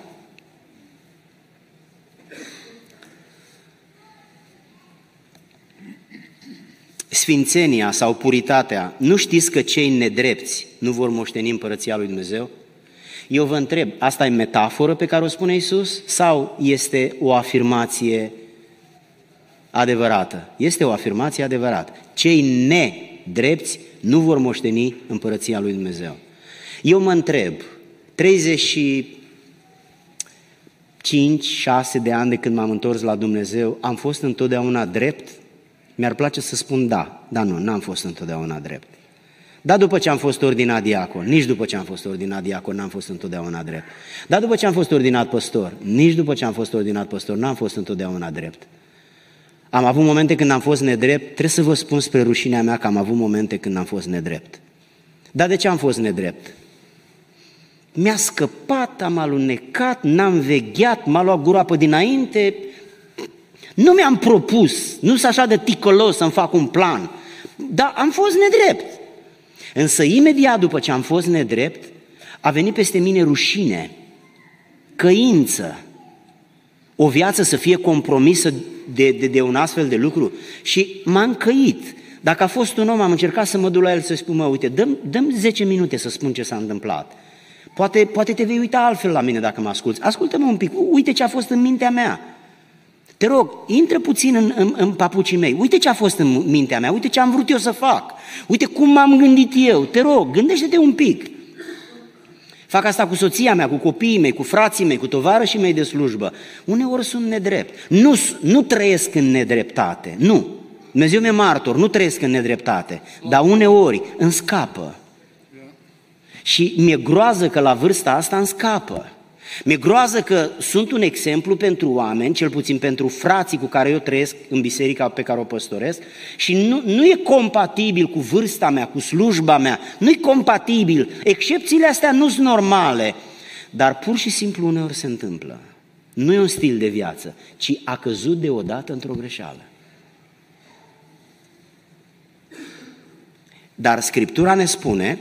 Sfințenia sau puritatea, nu știți că cei nedrepți nu vor moșteni împărăția lui Dumnezeu? Eu vă întreb, asta e metaforă pe care o spune Iisus sau este o afirmație adevărată? Este o afirmație adevărată. Cei nedrepți nu vor moșteni împărăția lui Dumnezeu. Eu mă întreb, treizeci și cinci șase de ani de când m-am întors la Dumnezeu, am fost întotdeauna drept? Mi-ar place să spun da, dar nu, n-am fost întotdeauna drept. Dar după ce am fost ordinat diacon, nici după ce am fost ordinat diacon, n-am fost întotdeauna drept. Dar după ce am fost ordinat păstor, nici după ce am fost ordinat păstor, n-am fost întotdeauna drept. Am avut momente când am fost nedrept, trebuie să vă spun spre rușinea mea că am avut momente când am fost nedrept. Dar de ce am fost nedrept? Mi-a scăpat, am alunecat, n-am vegheat, m-a luat gura pe dinainte, nu mi-am propus, nu sunt așa de ticălos să-mi fac un plan, dar am fost nedrept. Însă imediat după ce am fost nedrept, a venit peste mine rușine, căință. O viață să fie compromisă de, de, de un astfel de lucru? Și m-am căit. Dacă a fost un om, am încercat să mă duc la el să spun, mă, uite, dăm, dăm zece minute să spun ce s-a întâmplat. Poate, poate te vei uita altfel la mine dacă mă asculți. Ascultă-mă un pic, uite ce a fost în mintea mea. Te rog, intră puțin în, în, în papucii mei. Uite ce a fost în mintea mea, uite ce am vrut eu să fac. Uite cum m-am gândit eu. Te rog, gândește-te un pic. Fac asta cu soția mea, cu copiii mei, cu frații mei, cu tovarășii mei de slujbă. Uneori sunt nedrept. Nu, nu trăiesc în nedreptate, nu. Dumnezeu mi-e martor, nu trăiesc în nedreptate, dar uneori îmi scapă. Și mi-e groază că la vârsta asta îmi scapă. Mi-e groază că sunt un exemplu pentru oameni, cel puțin pentru frații cu care eu trăiesc în biserica pe care o păstoresc, și nu, nu e compatibil cu vârsta mea, cu slujba mea, nu e compatibil. Excepțiile astea nu sunt normale, dar pur și simplu uneori se întâmplă. Nu e un stil de viață, ci a căzut deodată într-o greșeală. Dar Scriptura ne spune,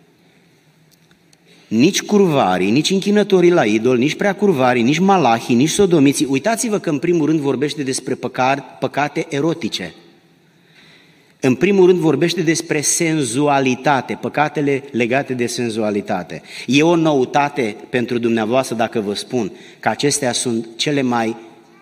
nici curvarii, nici închinătorii la idol, nici preacurvarii, nici malahii, nici sodomiții. Uitați-vă că în primul rând vorbește despre păcate erotice. În primul rând vorbește despre senzualitate, păcatele legate de senzualitate. E o noutate pentru dumneavoastră dacă vă spun că acestea sunt cele mai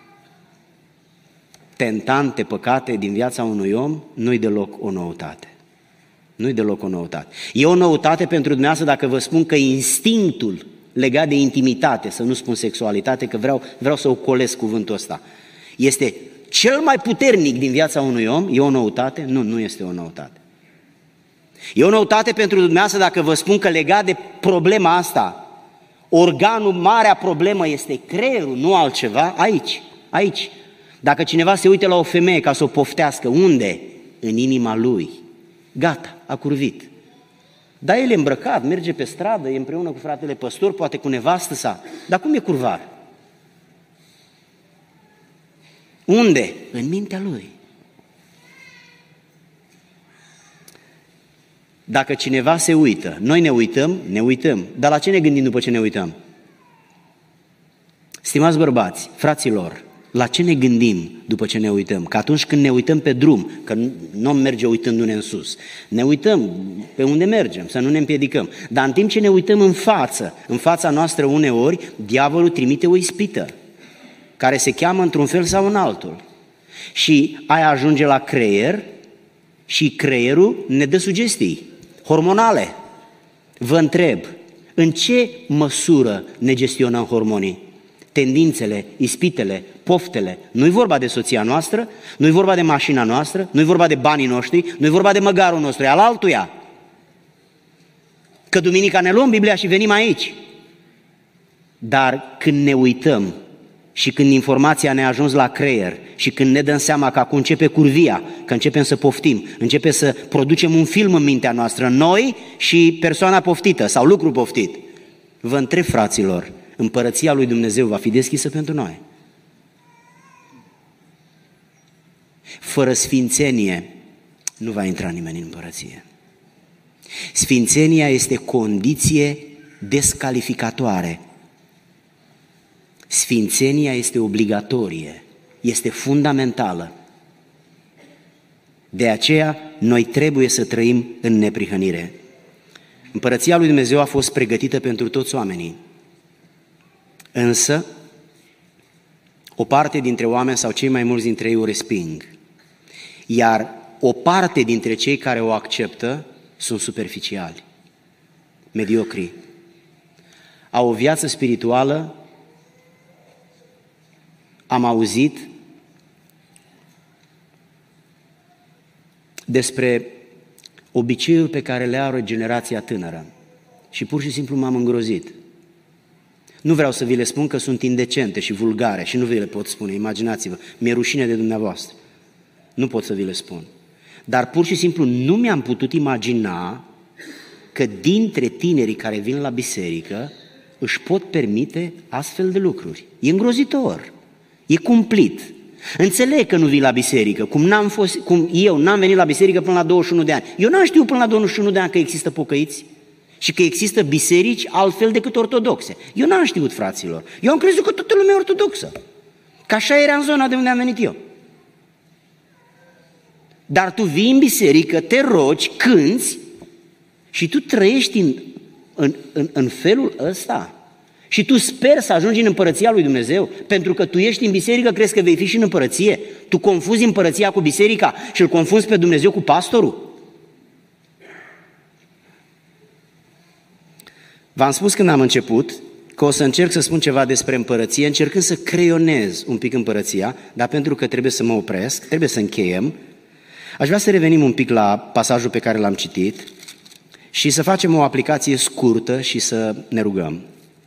tentante păcate din viața unui om? Nu-i deloc o noutate. Nu-i deloc o noutate. E o noutate pentru dumneavoastră dacă vă spun că instinctul legat de intimitate, să nu spun sexualitate, că vreau, vreau să ocolesc cuvântul ăsta, este cel mai puternic din viața unui om. E o noutate? Nu, nu este o noutate. E o noutate pentru dumneavoastră dacă vă spun că legat de problema asta, organul, marea problemă este creierul, nu altceva, aici, aici. Dacă cineva se uite la o femeie ca să o poftească, unde? În inima lui. Gata, a curvit. Dar el e îmbrăcat, merge pe stradă, e împreună cu fratele păstor, poate cu nevastă sa. Dar cum e curvar? Unde? În mintea lui. Dacă cineva se uită, noi ne uităm, ne uităm. Dar la ce ne gândim după ce ne uităm? Stimați bărbați, fraților, la ce ne gândim după ce ne uităm? Că atunci când ne uităm pe drum, că nu merge uitându-ne în sus, ne uităm pe unde mergem, să nu ne împiedicăm. Dar în timp ce ne uităm în față, în fața noastră uneori, diavolul trimite o ispită, care se cheamă într-un fel sau în altul. Și aia ajunge la creier și creierul ne dă sugestii hormonale. Vă întreb, în ce măsură ne gestionăm hormonii? Tendințele, ispitele, poftele. Nu-i vorba de soția noastră, nu-i vorba de mașina noastră, nu-i vorba de banii noștri, nu-i vorba de măgarul nostru, e al altuia. Că duminica ne luăm Biblia și venim aici. Dar când ne uităm și când informația ne-a ajuns la creier și când ne dăm seama că acum începe curvia, că începem să poftim, începe să producem un film în mintea noastră, noi și persoana poftită sau lucru poftit. Vă întreb, fraților, împărăția lui Dumnezeu va fi deschisă pentru noi? Fără sfințenie nu va intra nimeni în împărăție. Sfințenia este condiție descalificatoare. Sfințenia este obligatorie, este fundamentală. De aceea, noi trebuie să trăim în neprihănire. Împărăția lui Dumnezeu a fost pregătită pentru toți oamenii. Însă, o parte dintre oameni sau cei mai mulți dintre ei o resping, iar o parte dintre cei care o acceptă sunt superficiali, mediocri. Au o viață spirituală, am auzit despre obiceiuri pe care le are generația tânără și pur și simplu m-am îngrozit. Nu vreau să vi le spun că sunt indecente și vulgare și nu vi le pot spune, imaginați-vă, mi-e rușine de dumneavoastră. Nu pot să vi le spun. Dar pur și simplu nu mi-am putut imagina că dintre tinerii care vin la biserică își pot permite astfel de lucruri. E îngrozitor, e cumplit. Înțeleg că nu vii la biserică, cum, n-am fost, cum eu n-am venit la biserică până la douăzeci și unu de ani. Eu n-am știut până la douăzeci și unu de ani că există pocăiți și că există biserici altfel decât ortodoxe. Eu n-am știut, fraților. Eu am crezut că toată lumea e ortodoxă. Că așa era în zona de unde am venit eu. Dar tu vii în biserică, te rogi, cânți și tu trăiești în, în, în, în felul ăsta. Și tu speri să ajungi în împărăția lui Dumnezeu, pentru că tu ești în biserică, crezi că vei fi și în împărăție. Tu confuzi împărăția cu biserica și îl confunzi pe Dumnezeu cu pastorul. V-am spus când am început că o să încerc să spun ceva despre împărăție, încercând să creionez un pic împărăția, dar pentru că trebuie să mă opresc, trebuie să încheiem, aș vrea să revenim un pic la pasajul pe care l-am citit și să facem o aplicație scurtă și să ne rugăm.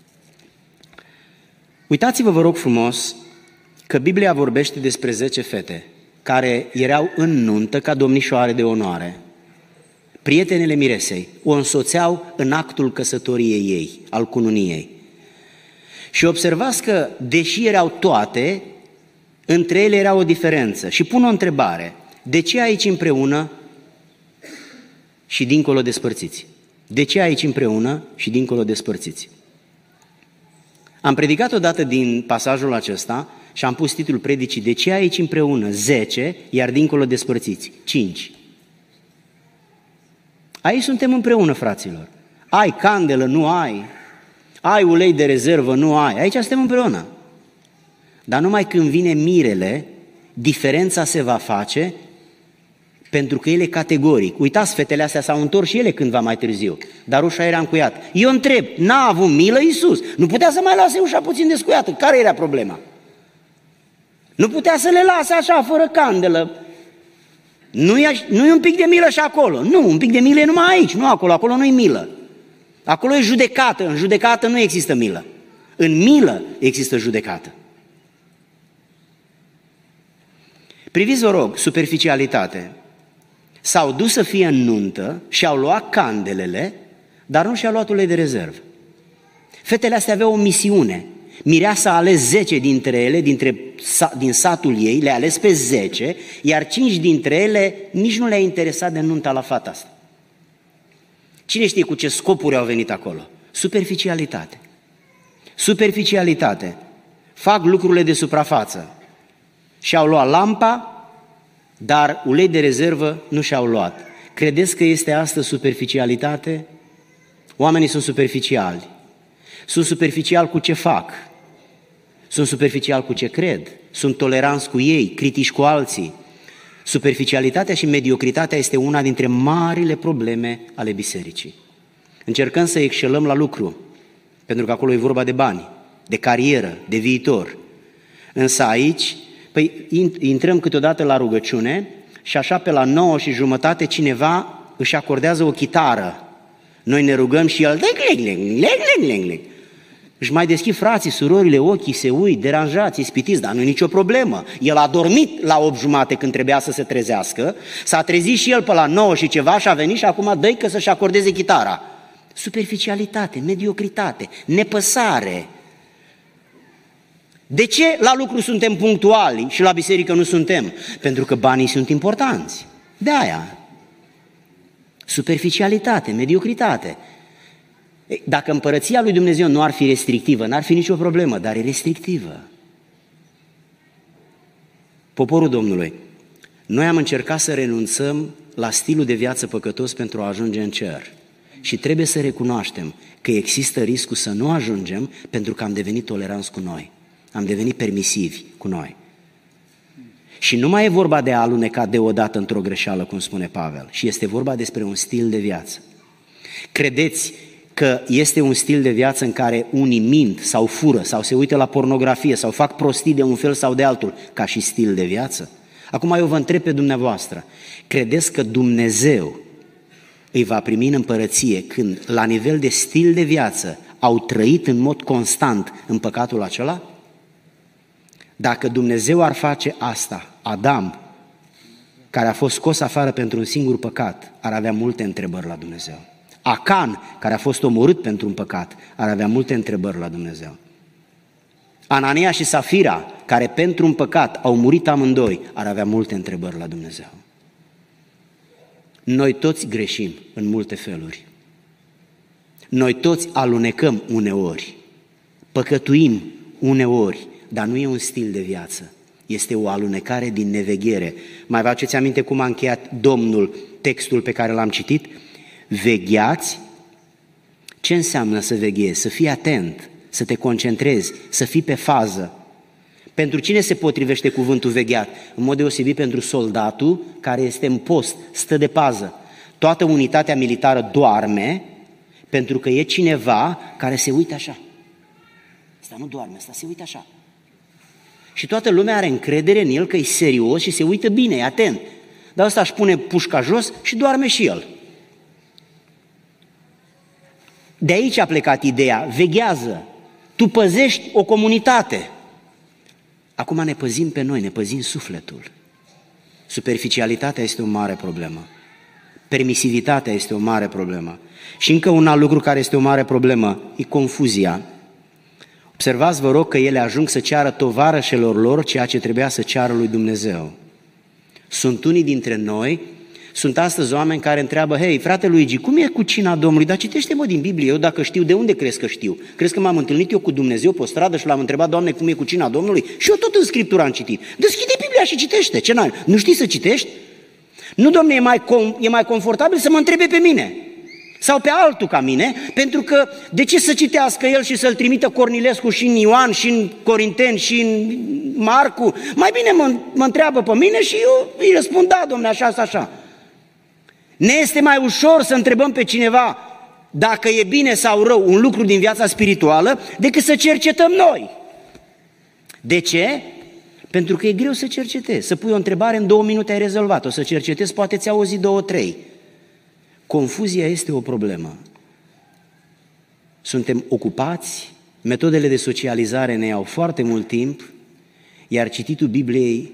Uitați-vă, vă rog frumos, că Biblia vorbește despre zece fete care erau în nuntă ca domnișoare de onoare. Prietenele miresei o însoțeau în actul căsătoriei ei, al cununiei. Și observați că, deși erau toate, între ele era o diferență. Și pun o întrebare: de ce aici împreună și dincolo despărțiți? De ce aici împreună și dincolo despărțiți? Am predicat odată din pasajul acesta și am pus titlul predicii: de ce aici împreună zece, iar dincolo despărțiți cinci? Aici suntem împreună, fraților. Ai candelă, nu ai. Ai ulei de rezervă, nu ai. Aici suntem împreună. Dar numai când vine mirele, diferența se va face, pentru că ele categoric. Uitați, fetele astea s-au întors și ele cândva mai târziu, dar ușa era încuiată. Eu întreb, n-a avut milă Iisus? Nu putea să mai lase ușa puțin descuiată? Care era problema? Nu putea să le lase așa, fără candelă? Nu e, nu e un pic de milă și acolo. Nu, un pic de milă e numai aici, nu acolo. Acolo nu e milă. Acolo e judecată. În judecată nu există milă. În milă există judecată. Priviți, vă rog, superficialitate. S-au dus să fie în nuntă și au luat candelele, dar nu și-au luat ulei de rezervă. Fetele astea aveau o misiune. Mireasa a ales zece dintre ele, dintre, din satul ei, le-a ales pe zece, iar cinci dintre ele nici nu le-a interesat de nunta la fata asta. Cine știe cu ce scopuri au venit acolo? Superficialitate. Superficialitate. Fac lucrurile de suprafață. Și-au luat lampa, dar ulei de rezervă nu și-au luat. Credeți că este astăzi superficialitate? Oamenii sunt superficiali. Sunt superficiali cu ce fac. Sunt superficiali cu ce cred. Sunt toleranți cu ei, critici cu alții. Superficialitatea și mediocritatea este una dintre marile probleme ale bisericii. Încercăm să excelăm la lucru, pentru că acolo e vorba de bani, de carieră, de viitor. Însă aici, păi, intrăm câteodată la rugăciune și așa pe la nouă și jumătate cineva își acordează o chitară. Noi ne rugăm și el își mai deschid frații, surorile, ochii, se uit, deranjați, ispitiți, dar nu e nicio problemă. El a dormit la opt jumate când trebuia să se trezească, s-a trezit și el pe la nouă și ceva și a venit și acum dă-i că să-și acordeze chitara. Superficialitate, mediocritate, nepăsare. De ce la lucru suntem punctuali și la biserică nu suntem? Pentru că banii sunt importanți. De aia. Superficialitate, mediocritate. Dacă împărăția lui Dumnezeu nu ar fi restrictivă, n-ar fi nicio problemă, dar e restrictivă. Poporul Domnului, noi am încercat să renunțăm la stilul de viață păcătos pentru a ajunge în cer. Și trebuie să recunoaștem că există riscul să nu ajungem pentru că am devenit toleranți cu noi. Am devenit permisivi cu noi. Și nu mai e vorba de a aluneca deodată într-o greșeală, cum spune Pavel, și este vorba despre un stil de viață. Credeți că este un stil de viață în care unii mint sau fură sau se uită la pornografie sau fac prostii de un fel sau de altul ca și stil de viață? Acum eu vă întreb pe dumneavoastră, credeți că Dumnezeu îi va primi în împărăție când la nivel de stil de viață au trăit în mod constant în păcatul acela? Dacă Dumnezeu ar face asta, Adam, care a fost scos afară pentru un singur păcat, ar avea multe întrebări la Dumnezeu. Acan, care a fost omorât pentru un păcat, ar avea multe întrebări la Dumnezeu. Anania și Safira, care pentru un păcat au murit amândoi, ar avea multe întrebări la Dumnezeu. Noi toți greșim în multe feluri. Noi toți alunecăm uneori, păcătuim uneori, dar nu e un stil de viață. Este o alunecare din neveghere. Mai vă aduceți aminte cum a încheiat Domnul textul pe care l-am citit? Vegheați. Ce înseamnă să veghezi? Să fii atent, să te concentrezi, să fii pe fază. Pentru cine se potrivește cuvântul vegheat? În mod deosebit pentru soldatul care este în post, stă de pază. Toată unitatea militară doarme pentru că e cineva care se uită așa. Ăsta nu doarme, ăsta se uită așa. Și toată lumea are încredere în el că e serios și se uită bine, e atent. Dar ăsta își pune pușca jos și doarme și el. De aici a plecat ideea, veghează, tu păzești o comunitate. Acum ne păzim pe noi, ne păzim sufletul. Superficialitatea este o mare problemă. Permisivitatea este o mare problemă. Și încă un alt lucru care este o mare problemă, e confuzia. Observați, vă rog, că ele ajung să ceară tovarășelor lor ceea ce trebuia să ceară lui Dumnezeu. Sunt unii dintre noi, sunt astăzi oameni care întreabă, hei, frate Luigi, cum e cu cina Domnului? Dar citește-mă din Biblie, eu dacă știu, de unde crezi că știu? Crezi că m-am întâlnit eu cu Dumnezeu pe o stradă și l-am întrebat, Doamne, cum e cu cina Domnului? Și eu tot în Scriptură am citit. Deschide Biblia și citește. Ce n-ai? Nu știi să citești? Nu, Domne, e mai, com- e mai confortabil să mă întrebe pe mine sau pe altul ca mine, pentru că de ce să citească el și să-l trimită Cornilescu și în Ioan și în Corinteni și în Marcu? Mai bine mă, mă întreabă pe mine și eu îi răspund, da, Domne, așa, așa, așa. Ne este mai ușor să întrebăm pe cineva dacă e bine sau rău un lucru din viața spirituală decât să cercetăm noi. De ce? Pentru că e greu să cercetezi. Să pui o întrebare, în două minute ai rezolvat-o. Să cercetezi, poate ți-a auzit două, trei. Confuzia este o problemă. Suntem ocupați, metodele de socializare ne iau foarte mult timp, iar cititul Bibliei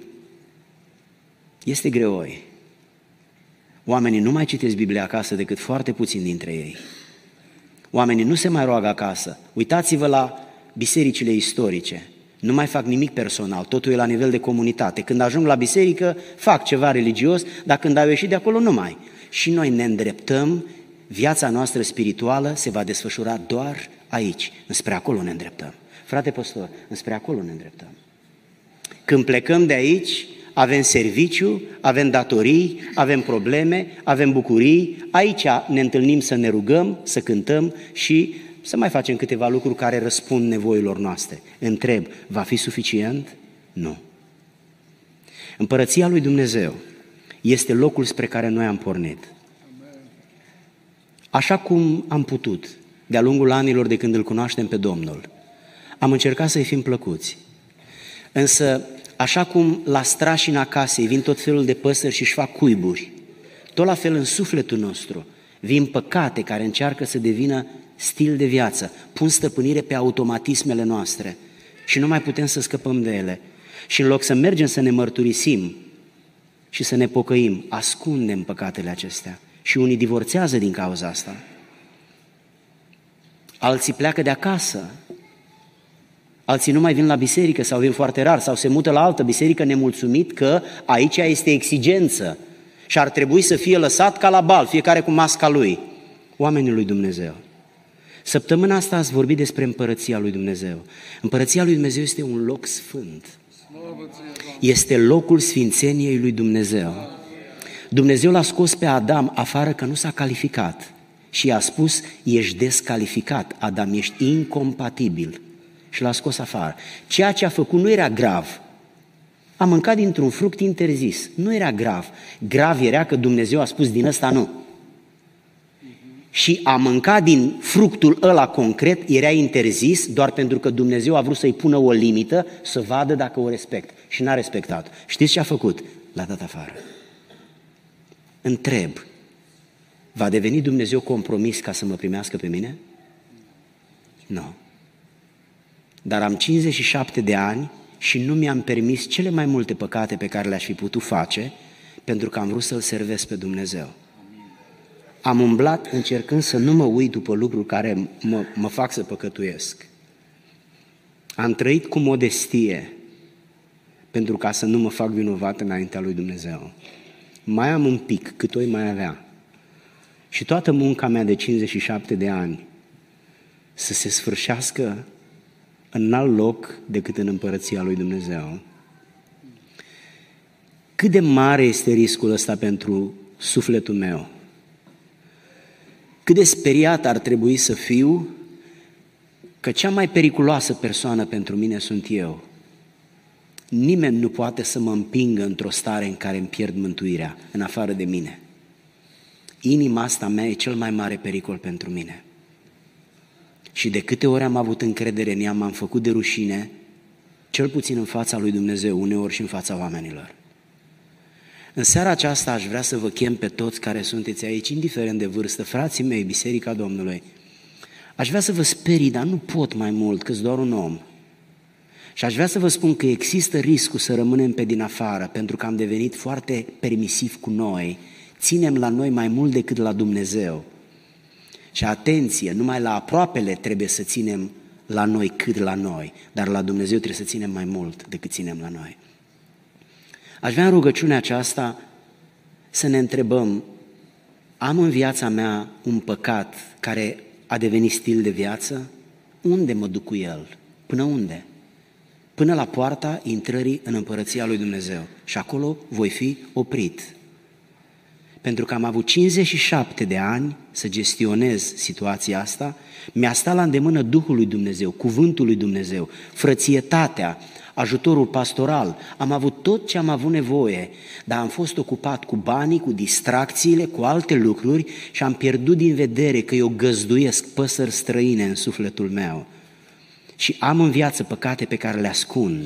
este greoi. Oamenii nu mai citesc Biblia acasă decât foarte puțini dintre ei. Oamenii nu se mai roagă acasă. Uitați-vă la bisericile istorice. Nu mai fac nimic personal, totul e la nivel de comunitate. Când ajung la biserică, fac ceva religios, dar când au ieșit de acolo, nu mai. Și noi ne îndreptăm, viața noastră spirituală se va desfășura doar aici. Înspre acolo ne îndreptăm. Frate păstor, înspre acolo ne îndreptăm. Când plecăm de aici, avem serviciu, avem datorii, avem probleme, avem bucurii. Aici ne întâlnim să ne rugăm, să cântăm și să mai facem câteva lucruri care răspund nevoilor noastre. Întreb, va fi suficient? Nu. Împărăția lui Dumnezeu este locul spre care noi am pornit. Așa cum am putut, de-a lungul anilor de când îl cunoaștem pe Domnul, am încercat să-i fim plăcuți. Însă, așa cum la strașina casei vin tot felul de păsări și își fac cuiburi, tot la fel în sufletul nostru vin păcate care încearcă să devină stil de viață, pun stăpânire pe automatismele noastre și nu mai putem să scăpăm de ele. Și în loc să mergem să ne mărturisim și să ne pocăim, ascundem păcatele acestea și unii divorțează din cauza asta. Alții pleacă de acasă, alții nu mai vin la biserică sau vin foarte rar sau se mută la altă biserică nemulțumit că aici este exigență și ar trebui să fie lăsat ca la bal, fiecare cu masca lui. Oamenii lui Dumnezeu. Săptămâna asta ați vorbit despre împărăția lui Dumnezeu. Împărăția lui Dumnezeu este un loc sfânt. Este locul sfințeniei lui Dumnezeu. Dumnezeu l-a scos pe Adam afară că nu s-a calificat și i-a spus, ești descalificat, Adam, ești incompatibil. Și l-a scos afară. Ceea ce a făcut nu era grav. A mâncat dintr-un fruct interzis. Nu era grav. Grav era că Dumnezeu a spus, din ăsta nu. Și a mâncat din fructul ăla concret era interzis doar pentru că Dumnezeu a vrut să-i pună o limită să vadă dacă o respect. Și n-a respectat. Știți ce a făcut? L-a dat afară. Întreb, va deveni Dumnezeu compromis ca să mă primească pe mine? Nu. Dar am cincizeci și șapte de ani și nu mi-am permis cele mai multe păcate pe care le-aș fi putut face pentru că am vrut să-L servesc pe Dumnezeu. Am umblat încercând să nu mă uit după lucruri care mă, mă fac să păcătuiesc. Am trăit cu modestie pentru ca să nu mă fac vinovat înaintea lui Dumnezeu. Mai am un pic, cât o mai avea. Și toată munca mea de cincizeci și șapte de ani să se sfârșească în alt loc decât în împărăția lui Dumnezeu. Cât de mare este riscul ăsta pentru sufletul meu? Cât de speriat ar trebui să fiu că cea mai periculoasă persoană pentru mine sunt eu. Nimeni nu poate să mă împingă într-o stare în care îmi pierd mântuirea, în afară de mine. Inima asta mea e cel mai mare pericol pentru mine. Și de câte ori am avut încredere în ea, m-am făcut de rușine, cel puțin în fața lui Dumnezeu, uneori și în fața oamenilor. În seara aceasta aș vrea să vă chem pe toți care sunteți aici, indiferent de vârstă, frații mei, Biserica Domnului. Aș vrea să vă sperii, dar nu pot mai mult, că-s doar un om. Și aș vrea să vă spun că există riscul să rămânem pe din afară, pentru că am devenit foarte permisivi cu noi, ținem la noi mai mult decât la Dumnezeu. Și atenție, numai la aproapele trebuie să ținem la noi cât la noi, dar la Dumnezeu trebuie să ținem mai mult decât ținem la noi. Aș vrea în rugăciunea aceasta să ne întrebăm, am în viața mea un păcat care a devenit stil de viață? Unde mă duc cu el? Până unde? Până la poarta intrării în împărăția lui Dumnezeu. Și acolo voi fi oprit. Pentru că am avut cincizeci și șapte de ani să gestionez situația asta, mi-a stat la îndemână Duhul lui Dumnezeu, Cuvântul lui Dumnezeu, frățietatea, ajutorul pastoral. Am avut tot ce am avut nevoie, dar am fost ocupat cu banii, cu distracțiile, cu alte lucruri și am pierdut din vedere că eu găzduiesc păsări străine în sufletul meu. Și am în viață păcate pe care le ascund.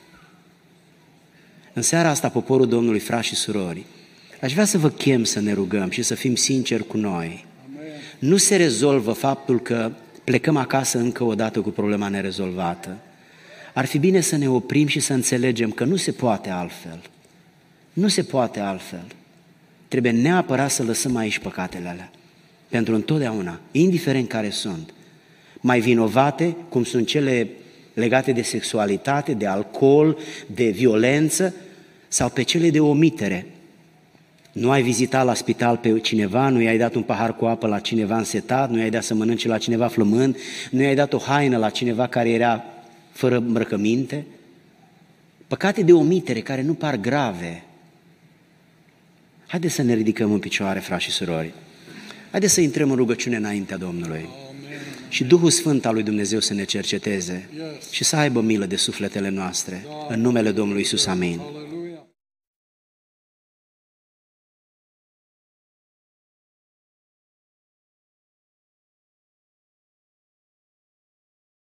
În seara asta, poporul Domnului, frați și surori, aș vrea să vă chem să ne rugăm și să fim sinceri cu noi. Amen. Nu se rezolvă faptul că plecăm acasă încă o dată cu problema nerezolvată. Ar fi bine să ne oprim și să înțelegem că nu se poate altfel. Nu se poate altfel. Trebuie neapărat să lăsăm aici păcatele alea. Pentru întotdeauna, indiferent care sunt. Mai vinovate, cum sunt cele legate de sexualitate, de alcool, de violență, sau pe cele de omitere. Nu ai vizitat la spital pe cineva, nu i-ai dat un pahar cu apă la cineva însetat, nu i-ai dat să mănânce la cineva flămând, nu i-ai dat o haină la cineva care era fără îmbrăcăminte. Păcate de omitere care nu par grave. Haideți să ne ridicăm în picioare, frați și surori. Haideți să intrăm în rugăciune înaintea Domnului. Și Duhul Sfânt al lui Dumnezeu să ne cerceteze și să aibă milă de sufletele noastre. În numele Domnului Iisus, amin.